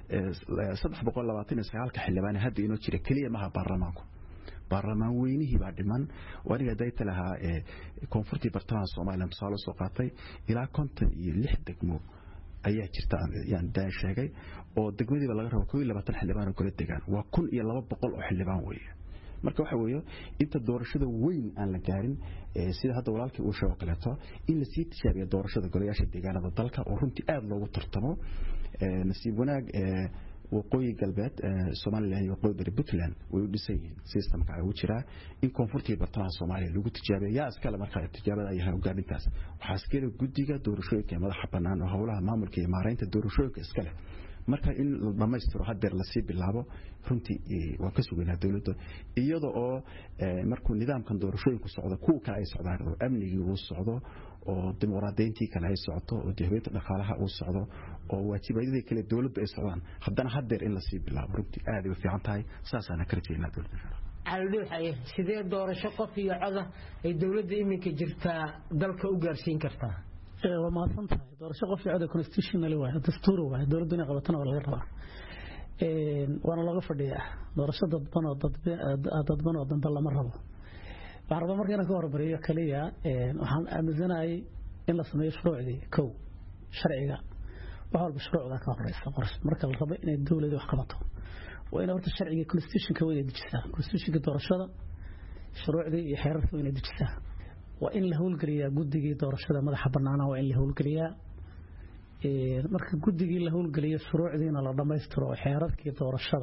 329 xildhibaan hadda inoo jira kaliya maha baarlamaanku baarlamaan weynihii baa dhiman waniga dayta lahaa koonfurtii bartamaha Soomaaliland tusaale soo qaatay ilaa 56 degmo ayaa jirta yaan daa sheegay oo degmadiiba laga rabo 22 xildhibaan oo kala degaan waa 1200 oo xildhibaan weeye marka waxa weeyo inta doorashada weyn aan la gaarin sida hadda walaalkii uu sheegay kaleeto in la sii tijaabiyo doorashada golayaasha deegaanada dalka oo runtii aad loogu tartamo nasiib wanaag waqooyi galbeed Soomaaliland iyo waqooyi Puntland way u dhisan yihiin systemka ay u jira in koonfurtii bartamaha Soomaaliya lagu tijaabiyo yaa iskala markaa tijaabada ay hogaamintaas waxa iskala guddiga doorashooyinka madaxa banaan oo hawlaha maamulka iyo maareynta doorashooyinka iskala marka in la dhamaystiro hadeer la sii bilaabo runtii waa ka sugaynaa dawladda iyada oo markuu nidaamkan doorashooyinku socdo kuwa kale ay socdaan oo amnigii uu socdo oo dimuqraadiyiintii kale ay socoto oo dawladda dhaqaalaha uu socdo oo waajibaadada kale dawladda ay socdaan haddana hadeer in la sii bilaabo runtii aad u fiican tahay saasaana ka rajaynaa dawladda alduuxay sidee doorasho qof iyo cod ay dawladda iminka jirtaa dalka u gaarsiin kartaa وما صنتها دورش قف عدا constitutionally واحد دستور واحد دولة الدنيا قبتنا ولا غيرها وانا لا غفرديا دورش ضد ضد بالله مرة بعرف مرة أنا كور بريء كلية وحن أمزناي إلا سمي شروع دي كو شرعية وحول بشروع ذاك قرص مركز الربع إن الدولة دي وحكمته وإن ورت الشرعية constitution كوي دجسها constitution كدورش هذا شروع دي يحرث وين دجسها وإن له القرية جدّي دورشة ماذا حبرنا وإن له القرية مركب جدّي له القرية شروع دينا الله ما يستروع حيرات كي دورشة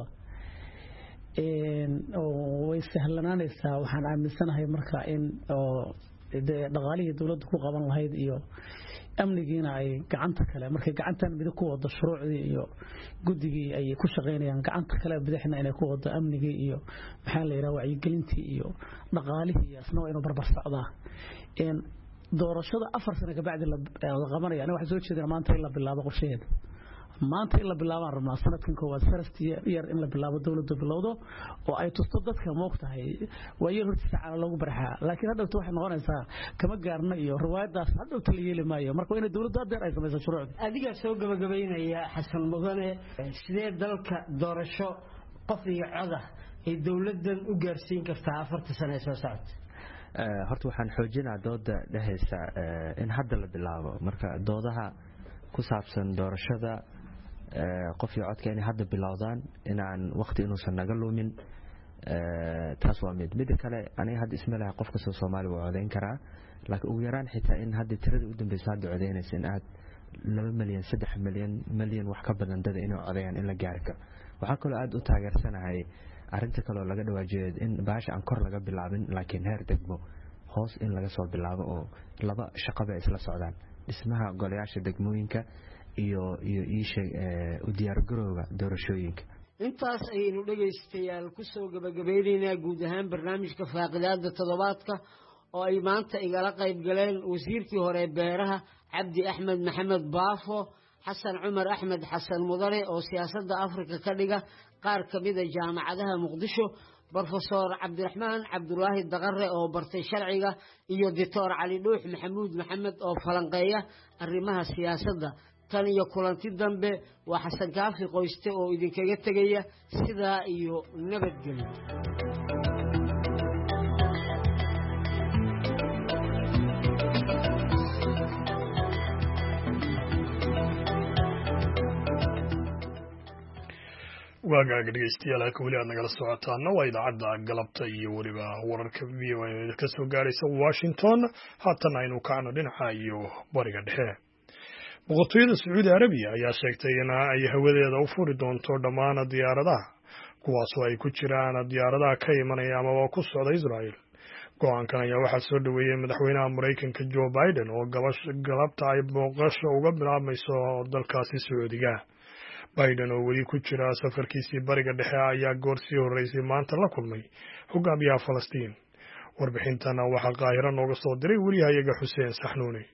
ويسهلنا نسا وحنا عم السنة هي مركب إن دغالي دولة كو قبل هاي إيو أمنيجينا أي قعنتك كلا مركب قعنتنا بدكوا وضع شروع إيو جدّي أي كوش غيري يعني قعنتك كلا بدحنا إن كوا وضع أمنيجي إيو محل يروعي قلنتي إيو دغالي هي أسنو إنه بربر صعدة إن doorashada 4 sano ka bacdi la qabanaya aniga waxa soo jeedina maanta in la bilaabo qorsheed maanta in la bilaabo rabnaa sanadkan koowaad first year in la bilaabo dawladda bilowdo oo ay tusto dadka moogtahay way horta saacada lagu barxaa laakiin hadda waxay noqonaysaa kama gaarna iyo riwaayadaas hadda la yeeli maayo marka in dawladda adeer ay samayso shuruuc adiga soo gabagabeynaya xasan mudane sidee dalka doorasho qof iyo cod ay dawladdan u gaarsiin kartaa 4 sano soo socota horta waxaan xoojinaa dooda dhahaysa in hadda la bilaabo marka doodaha ku saabsan doorashada qof iyo codka inay hadda bilowdaan inaan waqti inuusan naga lumin taas waa mid kale aniga hadda ismalaha qof kasta Soomaali waa codeyn karaa laakiin ugu yaraan xitaa in hadda tirada u dambaysa hadda codeynaysa in aad 2 milyan 3 milyan wax ka badan dad inay codeeyaan in la gaari karo waxa kale aad u taageersanahay arinta kale oo laga dhawaajiyo in baasha aan kor laga bilaabin laakiin heer degmo hoos in laga soo bilaabo oo laba shaqaba isla socdaan dhismaha golayaasha degmooyinka iyo u diyaar garowga doorashooyinka intaas ayaynu dhageystayaal ku soo gabagabeynayna guud ahaan barnaamijka faaqidaada toddobaadka oo ay maanta igala qayb galeen wasiirkii hore beeraha Cabdi Axmed Maxamed Baafo xasan cumar axmed xasan mudane oo siyaasadda afrika ka dhiga qaar ka mida jaamacadaha muqdisho brofesor cabdiraxmaan cabdulaahi daqare oo bartay sharciga iyo doctor cali dhuux maxamuud maxamed oo falanqeeya arrimaha siyaasadda tan iyo kulanti dambe waa xasan kaafi qoyste oo idinkaga tegaya sidaa iyo nabadgelyo. waagaaga dhegeystayaal halka weli aad nagala socotaana waa idaacadda galabta iyo weliba wararka v o a ka soo gaaraysa Washington. haatan aynu kacno dhinaca iyo bariga dhexe. boqortooyada Sacuudi Arabiya ayaa sheegtay in ay hawadeeda u furi doonto dhammaan diyaaradaha kuwaasoo ay ku jiraan diyaaradaha ka imanaya ama ku socda Israel. go'aankan ayaa waxaa soo dhaweeyay madaxweynaha Mareykanka Joe Biden oo galabta ay booqasho uga bilaabmayso dalkaasi Sacuudiga. Biden oo weli ku jira safarkiisii bariga dhexe ayaa goor sii horeysay maanta la kulmay hogaamiyaha Falastiin. warbixintana waxaa Qaahiro nooga soo diray wariyahayaga Xuseen Saxnuuni.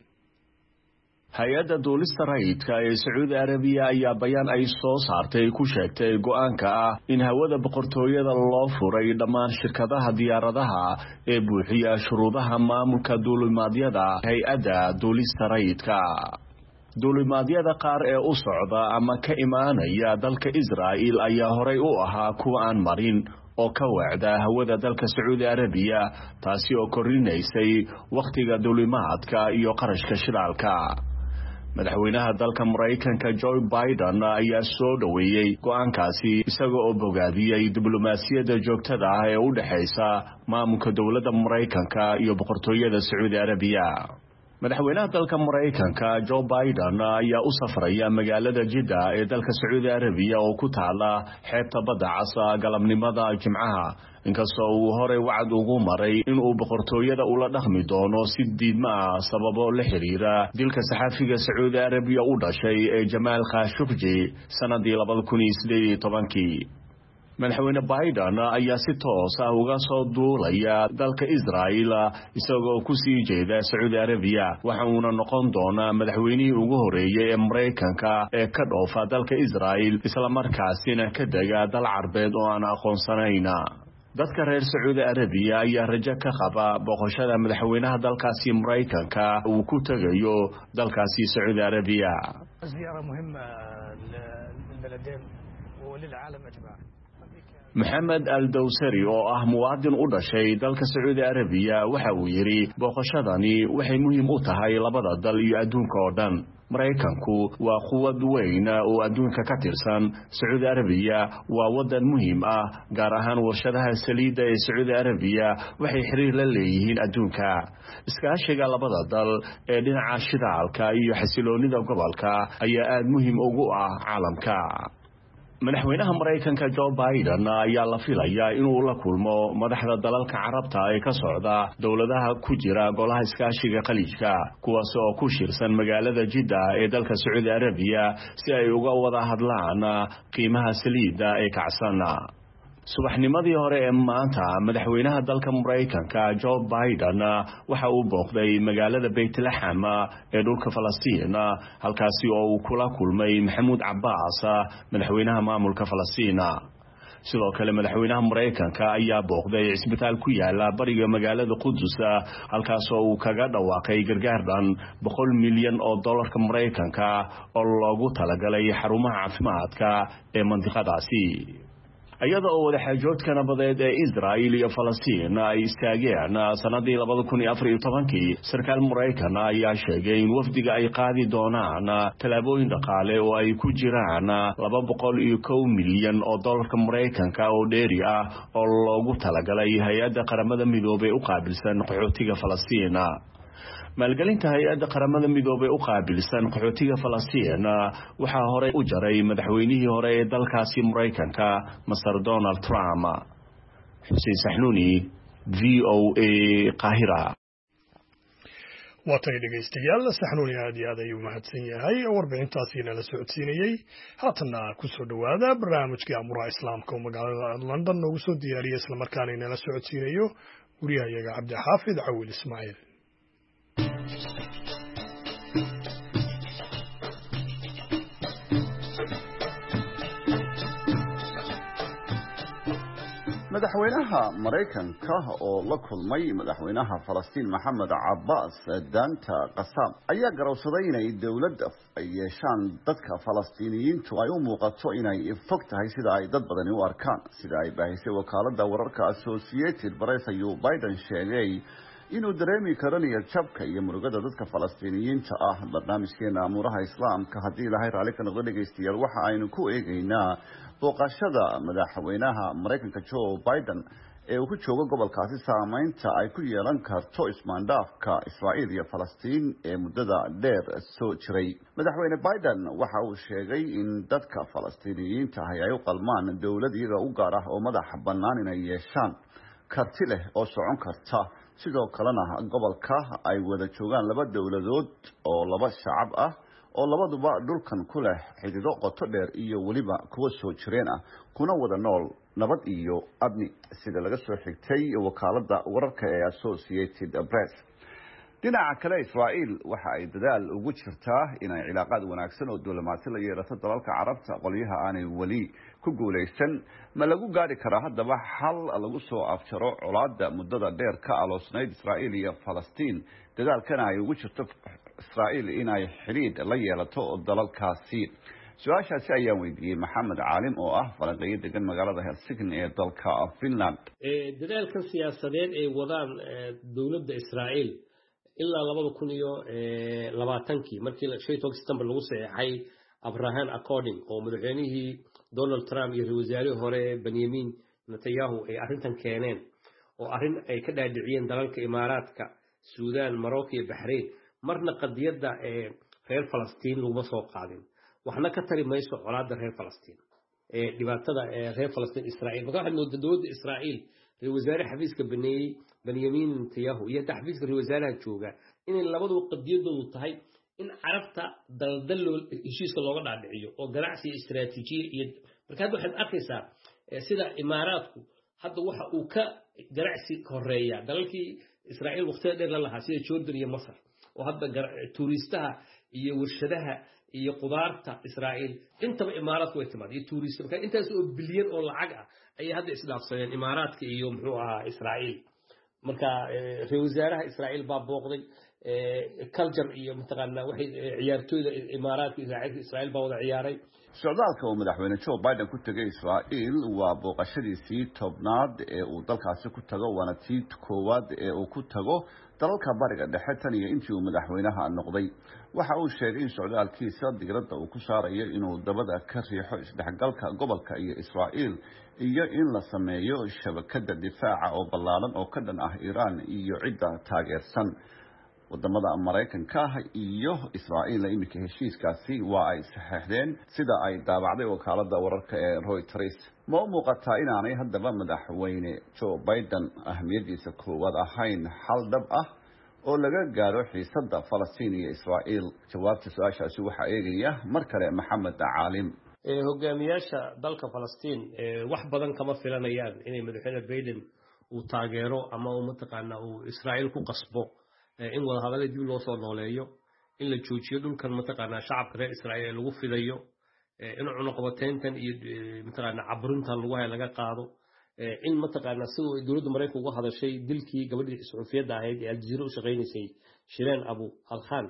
hay-adda duulista rayidka ee Sacuudi Arabiya ayaa bayaan ay soo saartay ku sheegtay go'aanka ah in hawada boqortooyada loo furay dhammaan shirkadaha diyaaradaha ee buuxiya shuruudaha maamulka duulimaadyada hay-adda duulista rayidka. duulimaadyada qaar ee u socda ama ka imaanaya dalka Israel ayaa horay u ahaa kuwa aan marin oo ka wacda hawada dalka Sacuudi Arabiya, taasi oo korinaysay waqtiga duulimaadka iyo qarashka shidaalka. madaxweynaha dalka Mareykanka Joe Biden ayaa soo dhaweeyay go'aankaasi isagoo oo bogaadiyay diblomaasiyadda joogtada ah ee u dhaxaysa maamulka dowladda Mareykanka iyo boqortooyada Sacuudi Arabiya. madaxweynaha dalka Mareykanka Joe Biden ayaa u safraya magaalada Jeddah ee dalka Sacuudi Arabiya oo ku taala xeebta badda cas galabnimada Jimcaha, inkastoo uu horey wacd ugu maray in uu boqortooyada ula dhaqmi doono si diidma ah sababo la xiriira dilka saxaafiga Sacuudi Arabiya u dhashay ee Jamal Khashoggi sanadii 2018. madaxweyne Biden ayaa si toos ah uga soo duulaya dalka Israel isagoo ku sii jeeda Sacuudi Arabiya, waxa uu noqon doonaa madaxweynihii ugu horeeyay ee Mareykanka ee ka dhoofa dalka Israel isla markaasina ka dega dal Carbeed oo aan aqoonsanayn. dadka reer Sacuudi Arabiya ayaa rajo ka qaba boqoshada madaxweynaha dalkaasi Mareykanka uu ku tagayo dalkaasi Sacuudi Arabiya. زيارة مهمة للبلدين وللعالم أجمع. maxamed al-dawsari oo ah muwaadin u dhashay dalka Sacuudi Arabiya waxa uu yiri booqashadani waxay muhiim u tahay labada dal iyo adduunka oo dhan. Mareykanku waa quwad weyn oo adduunka ka tirsan. Sacuudi Arabiya waa wadan muhiim ah, gaar ahaan warshadaha saliidda ee Sacuudi Arabiya waxay xiriir la leeyihiin adduunka. iskaashiga labada dal ee dhinaca shidaalka iyo xasiloonida gobolka ayaa aad muhiim ugu ah caalamka. madaxweynaha Mareykanka Joe Biden ayaa la filayaa inuu la kulmo madaxda dalalka Carabta ee ka socda dowladaha ku jira golaha iskaashiga Khaliijka, kuwaas oo ku shirsan magaalada Jeddah ee dalka Sacuudi Arabiya si ay uga wada hadlaan qiimaha saliidda ee kacsan. subaxnimadii hore ee maanta madaxweynaha dalka Mareykanka Joe Biden waxa uu booqday magaalada Beytlahem ee dhulka Falastiin, halkaasi oo uu kula kulmay Maxamuud Cabbaas, madaxweynaha maamulka Falastiin. sidoo kale madaxweynaha Mareykanka ayaa booqday isbitaal ku yaala bariga magaalada Qudus, halkaas oo uu kaga dhawaaqay gargaar dhan $100 milyan oo dollarka Mareykanka oo loogu talagalay xarumaha caafimaadka ee mandiqadaasi. iyada oo wadaxaajoodka nabadeed ee Israel iyo Falastiin ay istaageen sanadii 2014, sarkaal Mareykan ayaa sheegay in wafdiga ay qaadi doonaan talaabooyin dhaqaale oo ay ku jiraan $201 milyan oo dollarka Mareykanka oo dheeri ah oo loogu talagalay hay'adda qaramada midoobay u qaabilsan qaxootiga Falastiin. maalgelinta hay'adda qaramada midoobay u qaabilsan qaxootiga Falastiin waxaa hore u jaray madaxweynihii hore ee dalkaasi Mareykanka Mr. Donald Trump. Xuseen Saxnuuni, VOA, Qaahira. waatay dhegeystayaal Saxnuuni aad iyo aad ayuu mahadsan yahay warbixintaasi nala socodsiinayay. haatana ku soo dhawaada barnaamijkii Amuraha Islaamka oo magaalada London noogu soo diyaariyay isla markaana nala socodsiinayo wariyahayaga Cabdixaafid Cawil Ismaaciil. madaxweynaha Mareykanka oo la kulmay madaxweynaha Falastiin Maxamed Cabbaas daanta qasaam ayaa garowsaday inay dawladda ay yeeshaan dadka Falastiiniyiintu ay u muuqato inay fog tahay sida ay dad badani u arkaan sida ay baahisay wakaaladda wararka Associated Press ayuu Biden sheegay inuu dareemi karo niyad jabka iyo murugada dadka Falastiiniyiinta ah. barnaamijkeena amuuraha islaamka haddii ilaahay raali ka noqdo dhegeystayaal waxa aynu ku eegaynaa booqashada madaxweynaha Mareykanka Joe Biden ee uu ku joogo gobolkaasi saameynta ay ku yeelan karto ismaandhaafka Israa'iil iyo Falastiin ee muddada dheer soo jiray. madaxweyne Biden waxa uu sheegay in dadka Falastiiniyiinta ay u qalmaan dawlad iyaga u gaar ah oo madax bannaan inay yeeshaan karti leh oo socon karta sidoo kalena gobolka ay wada joogaan laba dawladood oo laba shacab ah oo labaduba dhulkan ku leh xidido qoto dheer iyo waliba kuwa soo jireen ah kuna wada nool nabad iyo amni sida laga soo xigtay wakaaladda wararka ee Associated Press. dhinaca kale Israa'iil waxa ay dadaal ugu jirtaa inay cilaaqaad wanaagsan oo diblomaasi la yeelato dalalka Carabta qolyaha aanay wali ku guuleysan ma lagu gaari karaa haddaba xal lagu soo afjaro colaadda muddada dheer ka aloosnayd Israa'iil iyo Falastiin dadaalkana ay ugu jirto Israa'iil inay xiriir la yeelato dalalkaasi. su-aashaasi ayaan weydiiyey Maxamed Caalim oo ah falanqeeye degan magaalada Helsinki ee dalka Finland. dadaalkan siyaasadeed ay wadaan dawladda Israa'iil ilaa 2020 markii 16 September lagu saxeexay Abraham Accord oo madaxweynihii Donald Trump iyo ra'iisul wasaarihii hore Benjamin Netanyahu ay arrintan keeneen oo arrin ay ka dhaadhiciyeen dalalka Imaaraadka, Suudaan, Morocco iyo Bahrain marna qadiyadda reer Falastiin laguma soo qaadin waxna ka tari mayso colaadda reer Falastiin dhibaatada reer Falastiin Israa'iil marka waxay noqday dawladda Israa'iil ra'iisul wasaare xafiiska Benjamin Netanyahu iyo xafiiska ra'iisul wasaaraha jooga inay labadu qadiyadoodu tahay in Carabta daldal heshiiska looga dhaadhiciyo oo ganacsi istiraatiiji iyo marka waxaad arkaysaa sida Imaaraadku hadda waxa uu ka ganacsi horeeya dalalkii Israa'iil waqtiga dheer la lahaa sida Jordan iyo Masar oo hadda tuuristaha iyo warshadaha iyo qudaarta Israa'iil intaba Imaaraadku way timaad iyo tuurista marka intaas oo bilyan oo lacag ah ay hadda isdhaafsadeen Imaaraadka iyo muxuu ahaa Israa'iil marka ra'iisul wasaaraha Israa'iil baa booqday culture iyo mataqaana waxay ciyaartooyda Imaaraadka Israa'iil baa wada ciyaaray. socdaalka uu madaxweyne Joe Biden ku tagay Israa'iil waa booqashadiisii tobnaad ee uu dalkaasi ku tago waana tii koowaad ee uu ku tago dalalka bariga dhexe tan iyo intii uu madaxweynaha noqday. waxa uu sheegay in socdaalkiisa diiradda uu ku saarayo inuu dabada ka riixo isdhexgalka gobolka iyo Israa'iil iyo in la sameeyo shabakada difaaca oo ballaaran oo ka dhan ah Iran iyo cidda taageersan. wadamada Mareykanka iyo Israa'iil imika heshiiskaasi waa ay saxeexdeen sida ay daabacday wakaaladda wararka ee Reuters. ma u muuqataa inaanay haddaba madaxweyne Joe Biden ahmiyadiisa koowaad ahayn xal dhab ah oo laga gaaro xiisadda Falastiin iyo Israa'iil? jawaabta su-aashaasi waxaa eegaya mar kale Maxamed Caalim. hogaamiyaasha dalka Falastiin wax badan kama filanayaan inay madaxweyne Biden uu taageero ama uu mataqaana uu Israa'iil ku qasbo in wada hadalada dib loo soo nooleeyo in la joojiyo dhulkan mataqaana shacabka reer Israa'iil lagu fidayo in cunaqabateyntan iyo mataqaana cabrintan lagu hay laga qaado in mataqaana sidoo dawladda Mareykanka uga hadashay dilkii gabadhii Sacuudiyada ahayd ee Al Jazeera u shaqeynaysay Shireen Abu Al-Khan.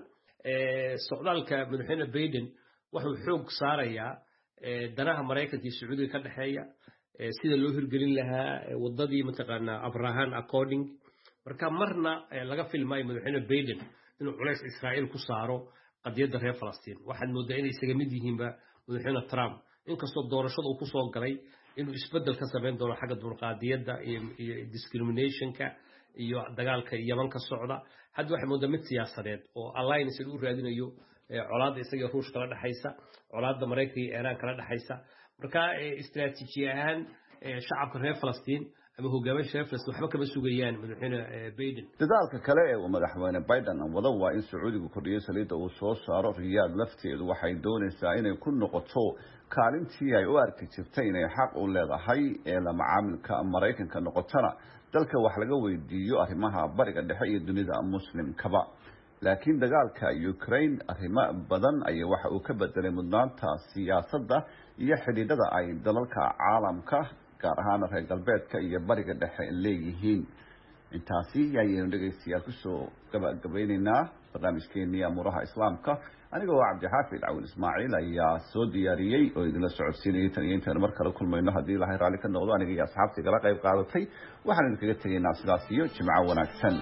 socdaalka madaxweyne Biden wuxuu xoog saarayaa danaha Mareykanka iyo Sacuudiga ka dhaxeeya sida loo hirgelin lahaa wadadii mataqaana Abraham Accord marka marna laga filmay madaxweyne Biden inuu culays Israa'iil ku saaro qadiyadda reer Falastiin waxaad moodaa inay isaga mid yihiinba madaxweyne Trump inkastoo doorashada uu ku soo galay inuu isbedel ka sameyn doono xagga dulqaadiyadda iyo discriminationka iyo dagaalka Yemen ka socda hadda waxay moodaa mid siyaasadeed oo alliance uu raadinayo colaadda isaga Ruushka la dhaxaysa colaadda Mareykanka iyo Iran kala dhaxaysa marka istiraatiiji ahaan shacabka reer Falastiin ama hogaamiyaasha Falastiin waxba kama sugayaan madaxweyne Biden. dadaalka kale ee madaxweyne Biden wada waa in Sacuudigu kordhiyo saliidda uu soo saaro Riyaad lafteedu waxay doonaysaa inay ku noqoto kaalintii ay u arki jirtay inay xaq u leedahay ee la macaamilka Mareykanka noqotana dalka wax laga weydiiyo arrimaha bariga dhexe iyo dunida muslimkaba. laakiin dagaalka Ukraine arrimo badan ayaa waxa uu ka bedelay mudnaanta siyaasadda iyo xidhiidhada ay dalalka caalamka gaar ahaan reer galbeedka iyo bariga dhexe leeyihiin. intaasi ayaynu dhegeystayaal kusoo gabagabeynaynaa barnaamijkeenii amuuraha islaamka anigoo cabdixaafid cawil ismaaciil ayaa soo diyaariyey oo idinla socodsiinayay tan iyo intaanu mar kale kulmayno haddii ilaahay raalli ka noqdo aniga iyo asxaabtii kala qayb qaadatay waxaan idinkaga tegaynaa sidaas iyo jimco wanaagsan.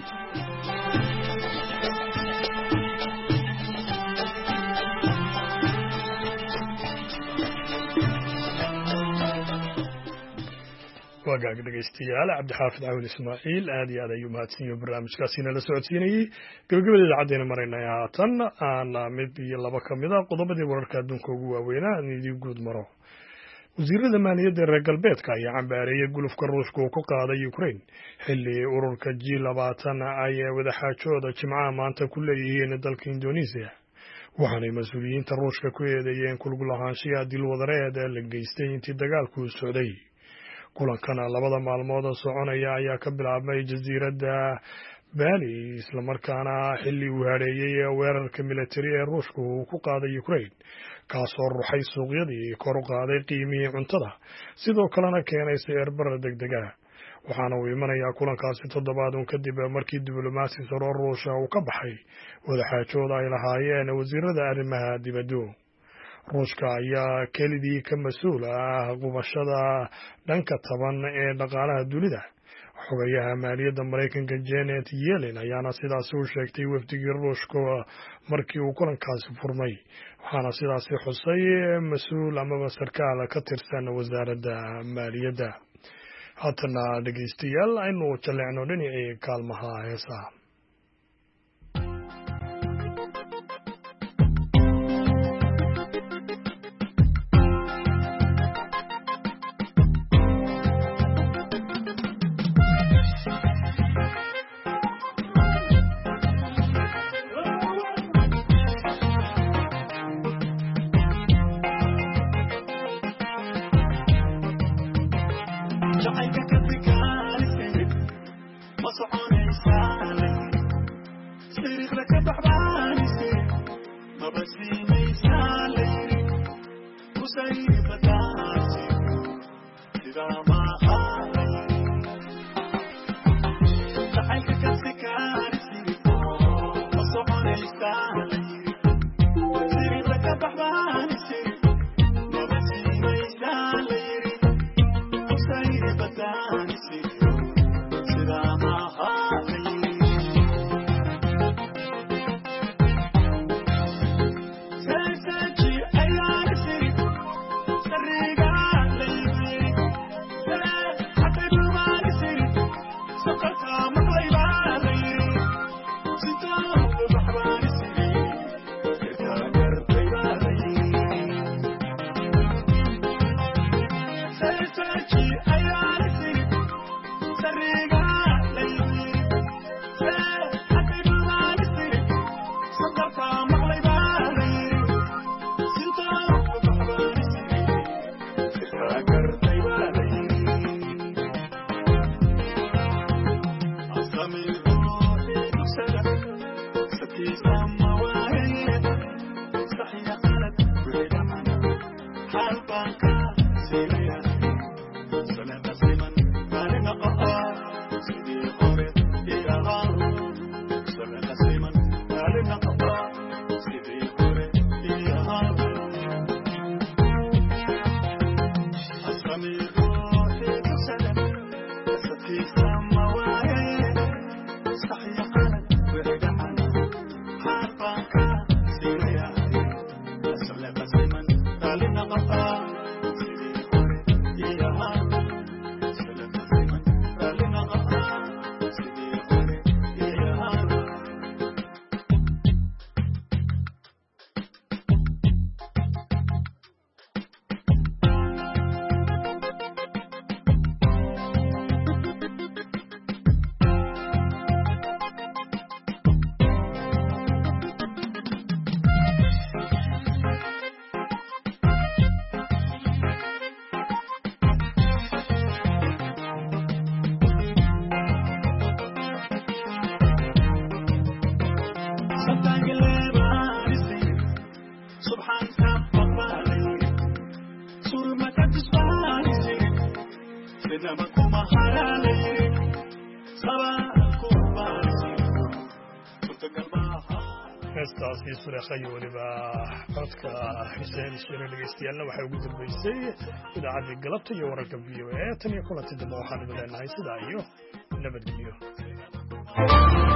wagaag dhegeystayaal cabdixaafid cawil ismaaciil aad iyo aad ayuu mahadsanyahay barnaamijkaasina la socodsiinayey gabagabada idaacaddeena maraynay haatan aana mid iyo laba ka mid a qodobadii wararka adduunka ugu waaweynaa aan idii guud maro. wasiirada maaliyadda reer galbeedka ayaa cambaareeyay gulufka ruushka uu ku qaaday Ukraine xilli ururka G20 ay wadaxaajooda jimcaha maanta ku leeyihiin dalka Indonesia, waxaanay mas-uuliyiinta ruushka ku eedeeyeen ku lug lahaanshiyaha dilwadareed ee la geystay intii dagaalku socday. kulankana labada maalmood soconaya ayaa ka bilaabmay jasiiradda Bali islamarkaana xilli uu hareeyay weerarka militari ee ruushka uu ku qaaday Ukraine kaasoo ruxay suuqyadii kor u qaaday qiimihii cuntada sidoo kalena keenay sicir barar degdeg ah. waxaana uu imanayaa kulankaasi toddobaad kadib markii diblomaasi sare Ruushka uu ka baxay wadaxaajooda ay lahaayeen wasiirada arrimaha dibadda. ruushka ayaa kelidii ka mas-uul ah qubashada dhanka taban ee dhaqaalaha dunida. xogayaha maaliyadda Mareykanka Janet Yellen ayaana sidaas u sheegtay wafdigii ruushka markii uu kulankaasi furmay, waxaana sidaasi xusay mas-uul amaba sarkaal ka tirsan wasaaradda maaliyadda. haatana dhegeystayaal aynu jaleecno dhinacii kaalmaha heesaha. heestaasi sureekhayo weliba codka xuseen shire dhegeystayaalna waxay ugu dambeysay idaacaddii galabta iyo wararka v o a tan iyo kulanti dambe waxaan idin leenahay sidaa iyo nabadgelyo